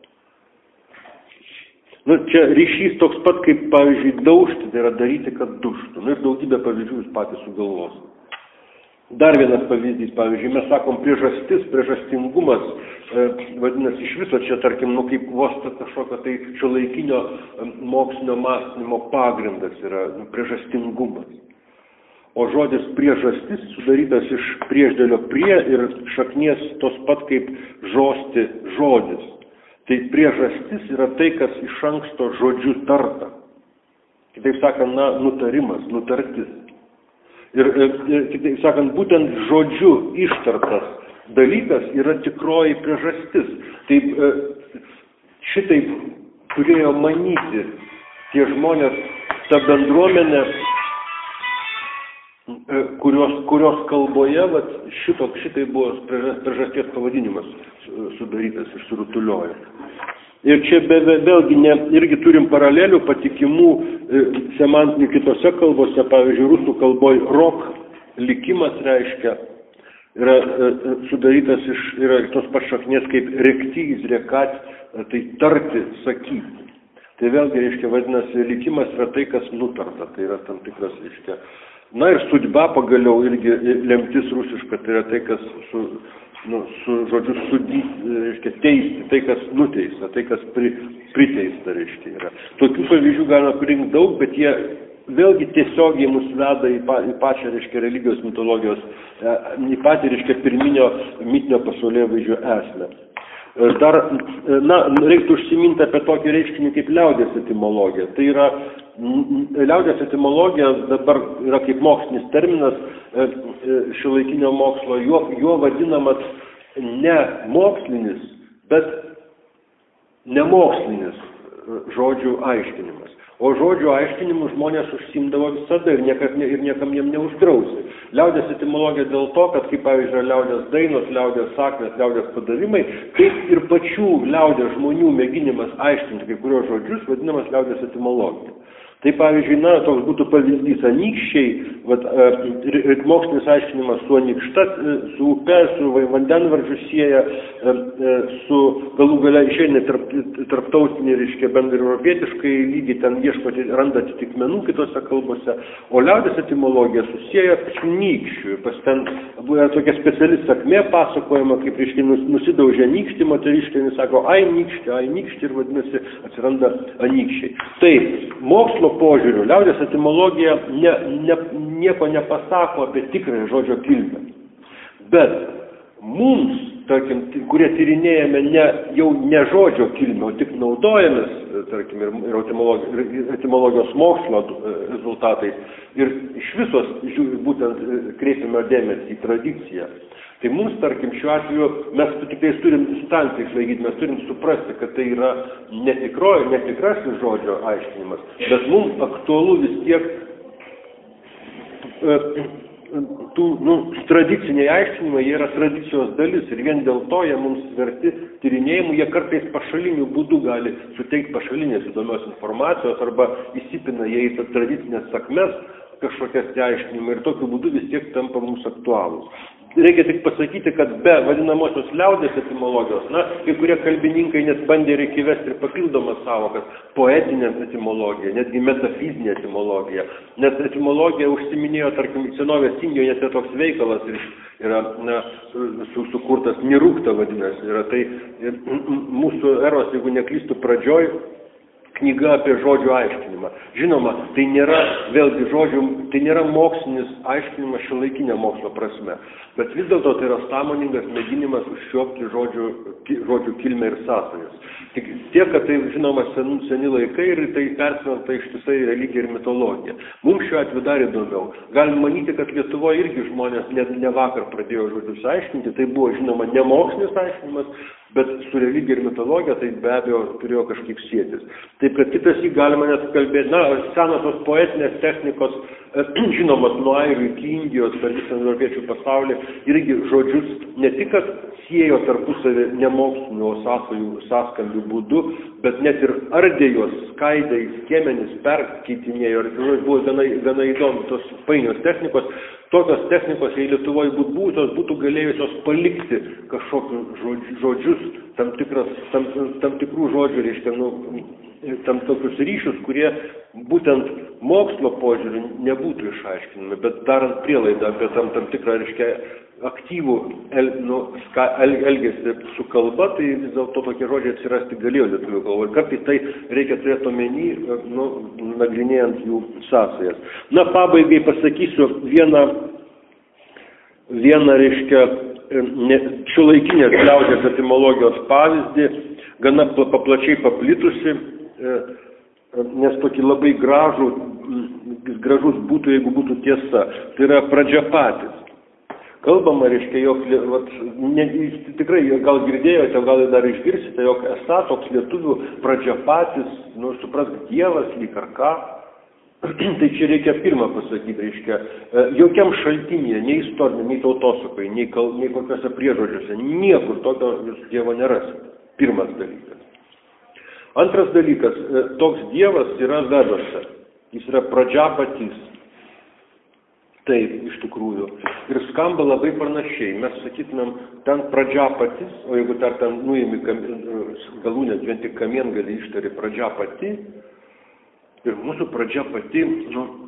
Čia ryšys toks pat, kaip, pavyzdžiui, daužti, tai yra daryti, kad duštų. Ir daugybę pavyzdžių jūs patys sugalvosit. Dar vienas pavyzdys, pavyzdžiui, mes sakom priežastingumas, vadinasi, iš viso čia, tarkim, kaip vos kažkokio tai šiuolaikinio mokslinio mąstymo pagrindas yra priežastingumas. O žodis priežastis sudarytas iš priešdėlio prie ir šaknies tos pat kaip žosti žodis. Tai priežastis yra tai, kas iš anksto žodžiu tarta. Kitaip sakant, nutarimas, nutartis. Ir kitaip sakant, būtent žodžiu ištartas dalykas yra tikroji priežastis. Taip, šitaip turėjo manyti tie žmonės, ta bendruomenė, kurios kalboje šitai buvo priežasties pavadinimas sudarytas ir surutulioja. Ir čia vėlgi irgi turim paralelių patikimų semantinių kitose kalbose, pavyzdžiui, rusų kalboje rok, likimas reiškia, yra sudarytas iš tos pašaknės kaip rektys, rekat, tai tarti, sakyti. Tai vėlgi, reiškia, vadinasi, likimas yra tai, kas nutarta, tai yra tam tikras, reiškia. Na ir sudba pagaliau irgi lemtis rusiška, tai yra tai, kas reiškia, teisti tai, kas nuteista, tai, kas priteista, reiškia, yra. Tokių pavyzdžių galima priimti daug, bet jie vėlgi tiesiogiai mus veda į pačią, reiškia, religijos mitologijos, į patį, reiškia, pirminio mitinio pasaulėvaizdžio esmę. Dar, reiktų užsiminti apie tokį reiškinį kaip liaudies etimologija. Tai yra, liaudies etimologija dabar yra kaip mokslinis terminas šiuolaikinio mokslo, juo vadinamas ne mokslinis, bet nemokslinis žodžių aiškinimas. O žodžių aiškinimu žmonės užsiimdavo visada ir niekam jiem neuždrausi. Liaudies etimologija dėl to, kad kaip pavyzdžiui liaudies dainos, liaudies sakmės, liaudies padavimai, kaip ir pačių liaudies žmonių mėginimas aiškinti kai kurios žodžius vadinamas liaudies etimologija. Tai pavyzdžiui, toks būtų pavyzdys anykščiai, mokslinis aiškinimas su anykšta, su upe, su vandenvardžiu sieja, su galų gale išeina tarptautinį, reiškia, bendrai europietiškai lygį, ten ieškoti, randa atitikmenų kitose kalbose, o liaudies etimologija susieja su nykščiu. Pas ten buvo tokia speciali sakmė pasakojama, kaip, reiškia, nusidaužė nykštį, moteriškai, jis sako, ai nykštį ir vadinasi atsiranda anykščiai. Tai mokslo požiūriu, liaudies etimologija nieko nepasako apie tikrąją žodžio kilmę. Bet mums, tarkim, kurie tyrinėjame jau ne žodžio kilmę, o tik naudojamės, tarkim, ir etimologijos mokslo rezultatais ir iš visos būtent kreipiame dėmesį į tradiciją. Tai mums, tarkim, šiuo atveju mes tiktais turim distanciją išlaikyti, mes turim suprasti, kad tai yra netikrasis žodžio aiškinimas, bet mums aktualu vis tiek tradiciniai aiškinimai, jie yra tradicijos dalis ir vien dėl to jie mums verti tyrinėjimų, jie kartais pašaliniu būdu gali suteikti pašalinės įdomios informacijos arba įsipina jie į tradicinės sakmes kažkokias aiškinimą ir tokiu būdu vis tiek tampa mums aktualūs. Reikia tik pasakyti, kad be vadinamosios liaudies etimologijos, kai kurie kalbininkai net bandė reikia įvesti ir papildomas savokas, poetinė etimologija, netgi metafizinė etimologija. Nes etimologija užsiminėjo, tarkim, senovės Indijoje, net toks veikalas yra sukurtas Nirukta vadinasi. Tai mūsų eros, jeigu neklystu, pradžioj knyga apie žodžių aiškinimą. Žinoma, tai nėra mokslinis aiškinimas šiuolaikinė mokslo prasme, bet vis dėlto tai yra sąmoningas mėginimas užčiuopti žodžių kilmę ir sąsajas. Tik tiek, kad tai, žinoma, seni laikai ir tai persmelkta ištisai religija ir mitologija. Mums šiuo atveju dar įdomiau. Galim manyti, kad Lietuvoje irgi žmonės ne vakar pradėjo žodžius aiškinti, tai buvo, žinoma, ne mokslinis aiškinimas, bet su religija ir mitologija tai be abejo turėjo kažkaip sėtis. Taip, kad kitas jį galima net kalbėti, senosios poetinės technikos, žinomas nuo airių iki Indijos per visą europiečių pasaulį, irgi žodžius ne tik, kad siejo tarpusavį nemokslinių sąskambių būdu, bet net ir ardė juos, skaidė, skiemenis, perkeitinėjo, ir buvo gana įdomu tos painios technikos. Tokios technikos, jei Lietuvoje būtų galėjusios palikti kažkokius žodžius, tam tikrų žodžių, reiškia, tam tokius ryšius, kurie būtent mokslo požiūriu nebūtų išaiškinami, bet darant prielaidą apie tam tikrą, reiškia, aktyvų elgesį su kalba, tai vis dėlto tokie žodžiai atsirasti galėjo lietuvių kalba. Ir kartais tai reikia turėti omeny, nagrinėjant jų sąsajas. Pabaigai pasakysiu vieną reiškia, šiuolaikinės liaudies etimologijos pavyzdį, gana paplačiai paplitusi, nes tokį labai gražus būtų, jeigu būtų tiesa. Tai yra pradžiapatis. Kalbama, reiškia, jog, tikrai gal girdėjote, gal dar išgirsite, jog esą toks lietuvių pradžiapatis, suprask, dievas, lyg ar ką. Tai čia reikia pirmą pasakyti, reiškia, jokiam šaltinėje, nei istorinė, nei tautosakoje, nei kokiuose priežodžiuose, niekur tokio dievo nerasite. Pirmas dalykas. Antras dalykas, toks dievas yra Vedose, jis yra pradžiapatis. Taip, iš tikrųjų. Ir skamba labai panašiai. Mes sakytumėm, ten pradžiapatis, o jeigu ten nuimi galūnės, vien tik kamien gali ištari pradžiapati, ir mūsų pradžiapati,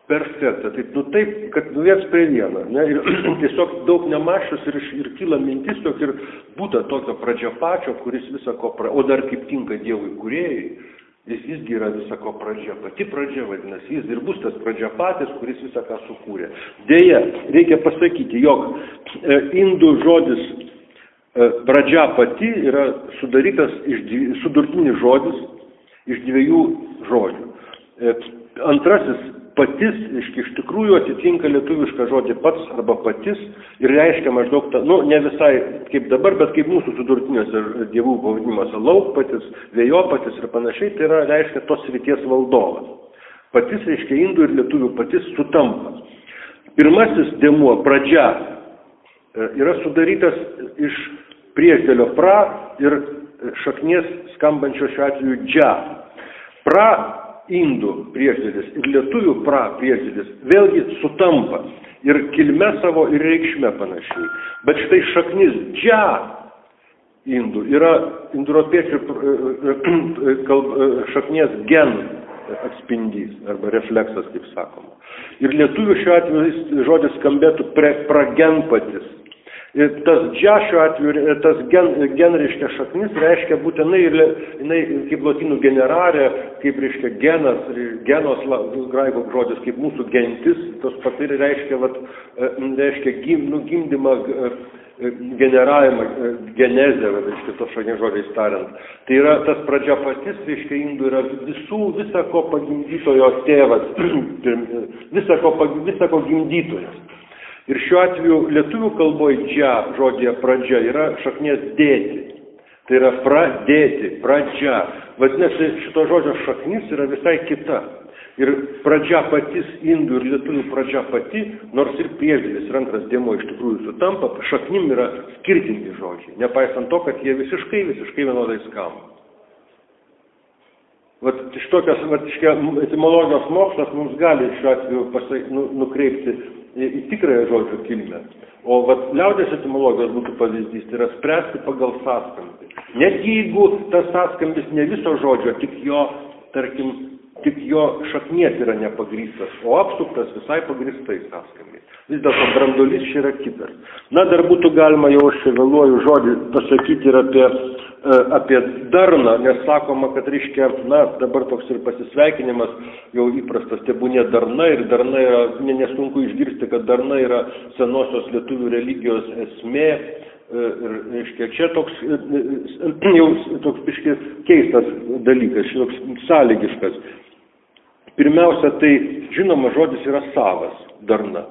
Perfekta. Taip, kad viens prie vieno. Ne? Ir tiesiog daug nemaščius ir kyla mintis tokia ir būta tokio pradžiapačio, kuris visako, o dar kaip tinka Dievui kūrėjai, jisgi yra visako pradžia. Pati pradžia vadinasi, jis ir bus tas pradžiapatis, kuris visaką sukūrė. Deja, reikia pasakyti, jog indų žodis pradžia pati yra sudarytas sudurtinis žodis iš dviejų žodžių. Antrasis patis, iš tikrųjų atitinka lietuvišką žodį pats arba patis ir reiškia maždaug, ne visai kaip dabar, bet kaip mūsų sudurtiniuose dievų pavadinimuose laukpatis, vėjopatis ir panašiai, tai yra reiškia tos srities valdovas. Patis reiškia indų ir lietuvių patis sutampa. Pirmasis dėmuo, pradžia, yra sudarytas iš priešdėlio pra ir šaknies skambančio šiuo atveju džia. Pra indų priešdėlis ir lietuvių pra priešdėlis vėlgi sutampa ir kilme savo ir reikšme panašiai. Bet štai šaknis džia indų yra indoeuropiečių šaknies gen atspindys arba refleksas, kaip sakoma. Ir lietuvių šiuo atveju žodis skambėtų pragenpatis. Ir tas džia šiuo atveju, tas gen reiškia šaknis, reiškia būtinai, jinai kaip lotynų generarė, kaip reiškia genas, genos graikų žodis, kaip mūsų gentis, tos pat ir reiškia, reiškia gimdymą, generavimą, genezę, reiškia tos šaknies žodžiais tariant. Tai yra tas pradžia patis, reiškia indų yra visako pagimdytojo tėvas, visako gimdytojas. Ir šiuo atveju lietuvių kalboje džia žodėje pradžia yra šaknies dėti. Tai yra pradėti, pradžia. Vadinasi, šito žodžio šaknis yra visai kita. Ir pradžia patis indų ir lietuvių pradžia pati, nors ir priešdėlis ir antras dėmuo iš tikrųjų sutampa, šaknim yra skirtingi žodžiai, nepaisant to, kad jie visiškai vienodai skamba. Šitokios etimologijos mokslas mums gali šiuo atveju nukreipti į tikrąją žodžio kilmę. O liaudės etimologijos būtų pavyzdys, tai yra spręsti pagal sąskambį. Net jeigu tas sąskambis ne viso žodžio, tik jo šaknies yra nepagrįstas, o apsuktas visai pagrįstais sąskambiais. Vis dėlto brandolys čia yra kitas. Dar būtų galima jau aš čia vėluoju žodį pasakyti ir apie darną, nes sakoma, kad reiškia, dabar toks ir pasisveikinimas jau įprastas, tebūnie darna ir darna yra, nesunku išgirsti, kad darna yra senosios lietuvių religijos esmė ir reiškia, čia toks biški keistas dalykas, toks sąlygiškas. Pirmiausia, tai žinoma žodis yra savas, darna,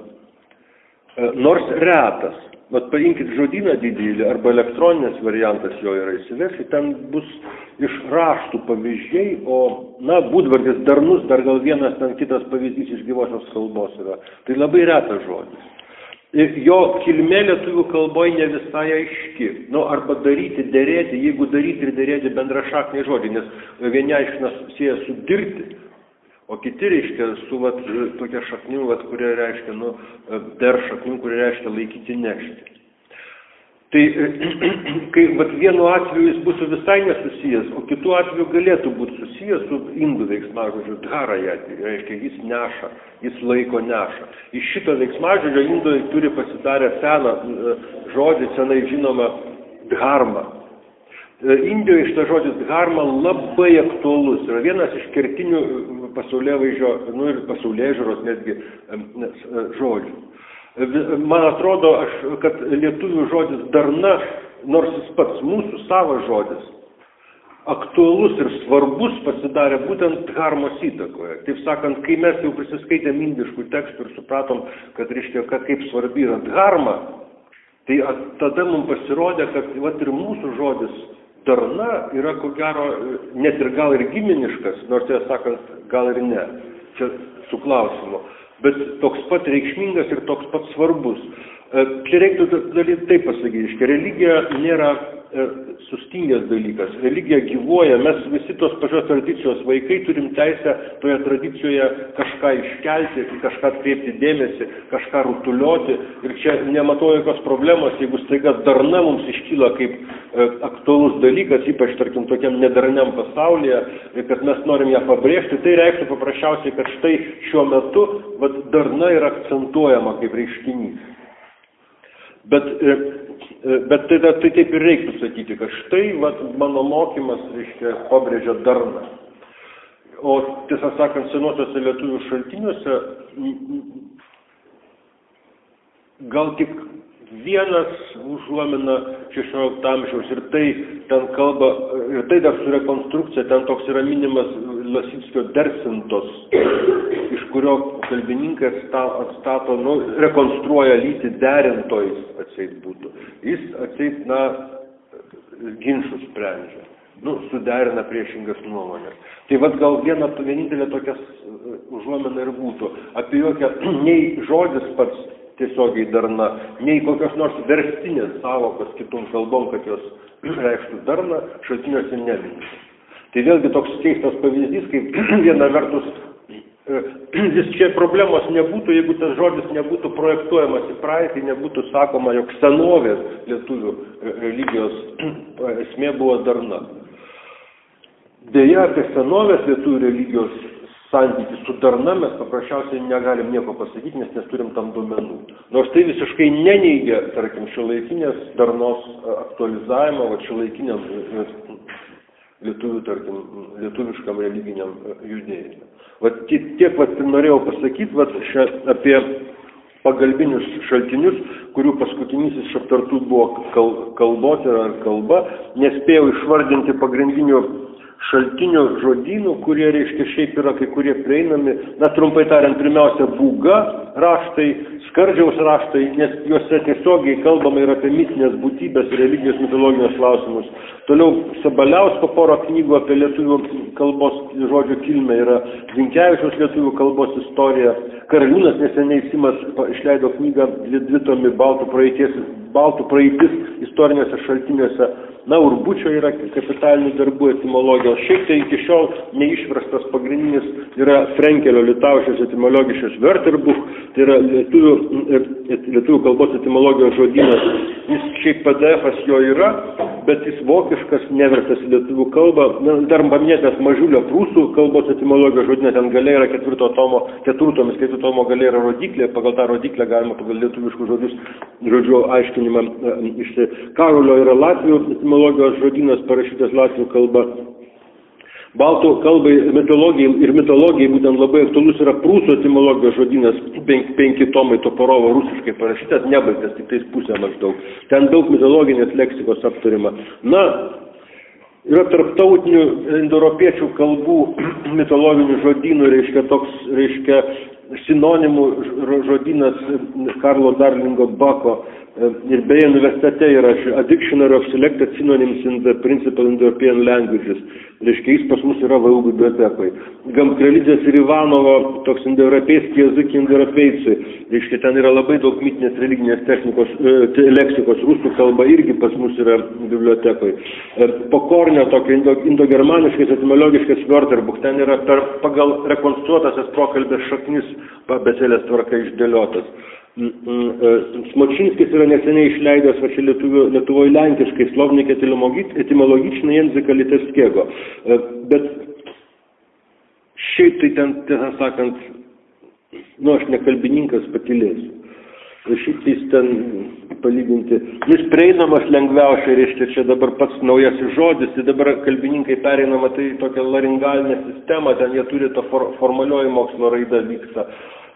nors retas. Paimkit žodyną didelį arba elektroninės variantas jo yra įsivesti, ten bus iš raštų pavyzdžiai, o, būdvardis darnus, dar gal vienas ten kitas pavyzdys iš gyvosios kalbos yra. Tai labai retas žodis. Jo kilmė lietuvių kalboje ne visai aiški. Arba daryti, derėti, jeigu daryti ir derėti bendrašakniai žodžiai, nes vieni aiškinas sieja su dirbti, o kiti reiškia su tokia šaknim, kurie reiškia, der šaknim, kurie reiškia laikyti, nešti. Tai kai vienu atveju jis bus visai nesusijęs, o kitu atveju galėtų būti susijęs su indų veiksmažodžiu dharajati, reiškia jis neša, jis laiko neša. Iš šito veiksmažodžio indai turi pasidarę seną žodį, senai žinoma dharma. Indijoje šitas žodis dharma labai aktualus, yra vienas iš kertinių pasaulėvaizdžio, ir pasaulėžiūros netgi žodžių. Man atrodo, kad lietuvių žodis darna, nors jis pats mūsų savas žodis, aktualus ir svarbus pasidarė būtent dharmos įtakoje. Taip sakant, kai mes jau prisiskaitėm indiškų tekstų ir supratom, kad reiškia, kad kaip svarbi yra dharma, tai tada mums pasirodė, kad ir mūsų žodis darna yra, ko gero, net ir gal ir giminiškas, nors jie sakant, gal ir ne, čia su klausimu, bet toks pat reikšmingas ir toks pat svarbus. Čia reiktų taip pasakyti, religija nėra sustingęs dalykas, religija gyvuoja, mes visi tos pačios tradicijos vaikai turim teisę toje tradicijoje kažką iškelti, kažką atkreipti dėmesį, kažką rutulioti ir čia nematau jokios problemos, jeigu staiga darna mums iškyla kaip aktualus dalykas, ypač tarkim tokiam nedarniam pasaulyje, kad mes norim ją pabrėžti, tai reikštų paprasčiausiai, kad štai šiuo metu darna yra akcentuojama kaip reiškinys. Bet tai taip ir reiktų sakyti, kad štai mano mokymas, reiškia, pabrėžia darną. O tiesą sakant, senuosiuose lietuvių šaltiniuose gal tik vienas užuomina 16 amžiaus ir tai ten kalba, ir tai dar su rekonstrukcija, ten toks yra minimas Lasickio dersintos, iš kurio kalbininkai atstato, rekonstruoja lytį derintojais atseit būtų. Jis atseit, ginčus sprendžia, suderina priešingas nuomonės. Tai gal vienintelė tokia užuomina ir būtų. Apie jokią nei žodis pats tiesiogiai darna, nei kokios nors verstinės savokos kitom kalbom, kad jos reikštų darną, šaltiniuose neminima. Tai vėlgi toks keistas pavyzdys, kaip viena vertus, čia problemos nebūtų, jeigu tas žodis nebūtų projektuojamas į praeitį, nebūtų sakoma, jog senovės lietuvių religijos esmė buvo darna. Deja, apie senovės lietuvių religijos santykį su darna mes paprasčiausiai negalim nieko pasakyti, nes neturim tam duomenų. Nors tai visiškai neneigia, tarkim, šiuolaikinės darnos aktualizavimo, šiuolaikiniam lietuvių, tarkim, lietuviškam religiniam judėjimui. Tiek norėjau pasakyti apie pagalbinius šaltinius, kurių paskutinysis iš aptartų buvo kalbotyra ar kalba, nespėjau išvardinti pagrindinių šaltinių žodynų, kurie, reiškia, šiaip yra kai kurie prieinami, trumpai tariant, pirmiausia, Būga raštai, Skardžiaus raštai, nes juose tiesiogiai kalbama ir apie mitinės būtybės, religijos, mitologijos klausimus. Toliau Sabaliausko porą knygų apie lietuvių kalbos žodžių kilmę yra Zinkevičiaus lietuvių kalbos istorija. Karaliūnas neseniai Simas išleido knygą dvitomį Baltų praeitis istoriniuose šaltiniuose. Urbučio yra kapitalinių darbų etimologijos. Šiaip tai iki šiol neišverstas pagrindinis yra Frenkelio Litaušės etimologiškas Wörterbuch, tai yra lietuvių kalbos etimologijos žodynas. Jis šiaip PDF-as jo yra, bet jis vokiškas, neverstas į lietuvių kalbą. Dar paminėtas Mažiulio prūsų kalbos etimologijos žodynas, ten gale yra ketvirto tomo gale yra rodiklė, pagal tą rodiklę galima pagal lietuviškus žodžių aiškinimą Karolio yra Latvių etimologijos žodynas parašytas latvių kalba. Baltų kalbai ir mitologijai būtent labai aktualus yra prūsų etimologijos žodynas, 5 tomai Toporovo rusiškai parašytas, nebaigtas, tik tais pusė maždaug. Ten daug mitologinės leksikos aptarima. Yra tarptautinių indoeuropiečių kalbų mitologinių žodynų, reiškia sinonimų žodynas Karlo Darlingo Bako. Ir beje, universitete yra A Dictionary of Selected Synonyms in the Principal Indo-European Languages. Reiškia, jis pas mus yra VU bibliotekoje. Gamkrelidzės ir Ivanovo toks indoeuropeiski jazyk indoeuropeicijai. Reiškia, ten yra labai daug mitinės religinės leksikos. Rusų kalba irgi pas mus yra bibliotekoje. Pokornio tokio indogermaniškas etimologiškas Wörterbuch. Ten yra pagal rekonstruotasias pokalbės šaknis abėcėlės tvarka išdėliotas. Smočinskis yra neseniai išleidęs Lietuvoje lenkiškai Slovnik etimologičnai języka litevskiego. Bet šiaip tai ten, tiesą sakant, aš ne kalbininkas, patylėsiu. Šiaip tai ten palyginti. Jis prieinamas lengviausiai, reiškia, čia dabar pats naujasis žodis, tai dabar kalbininkai pereinama tai tokia laringalinė sistema, ten jie turi tą formalioji mokslo raida vyksta.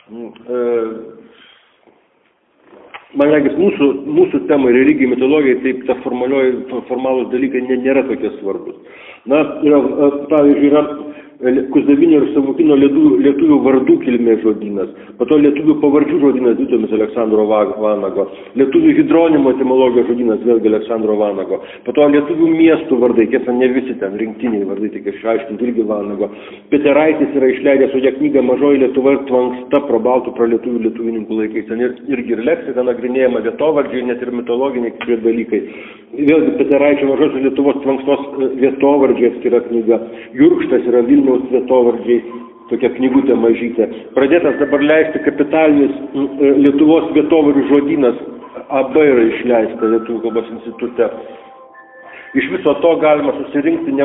Man regis, mūsų temai, religijai, mitologijai, taip ta formalūs dalykai nėra tokie svarbus. Pavyzdžiui, yra Kuzavinio ir Savukino lietuvių vardų kilmės žodynas, po to lietuvių pavardžių žodynas Ditomis Aleksandro Vanago, lietuvių hidronimo etimologijos žodynas vėlgi Aleksandro Vanago, po to lietuvių miestų vardai, tiesa ne visi ten rinktiniai vardai, tik išaiškinti irgi Vanago. Peteraitis yra išleidęs tokią knygą Mažoji Lietuva ir tvanksta pro baltų, pro lietuvininkų laikais. Ten irgi ir leksika nagrinėjama, vietovardžiai, net ir mitologiniai kai dalykai. Vėlgi Peteraičio Mažosios Lietuvos tvankstos vietovardžiai atskira knyga. Jurkštas yra Vilniaus vietovardžiai, tokia knygutė mažytė. Pradėtas dabar leisti kapitalinis Lietuvos vietovardžių žodynas, AB yra išleista Lietuvių kalbos institute. Iš viso to galima susirinkti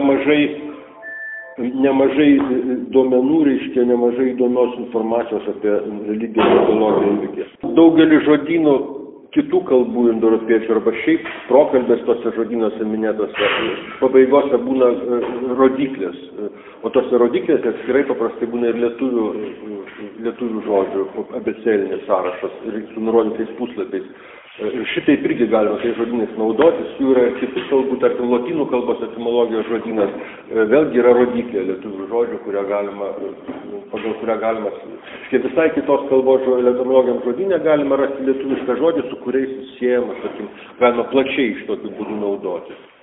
nemažai duomenų, reiškia nemažai įdomios informacijos apie religiją, mitologiją įvykį. Daugelį žodynų kitų kalbų indoeuropiečių arba šiaip prokalbės tose žodynuose minėtose pabaigose būna rodiklės, o tose rodiklėse atskirai paprastai būna ir lietuvių žodžių abėcėlinis sąrašas ir su nurodytais puslapiais. Šitaip irgi galima tai žodynais naudotis, jų yra kitų kalbų, tarkim lotynų kalbos etimologijos žodynas, vėlgi yra rodiklė lietuvių žodžių, pagal kurią galima, visai kitos kalbos etimologijos žodynė galima rasti lietuvišką žodį, su kuriais siejamas, tarkim, galima plačiai iš tokių būdų naudotis.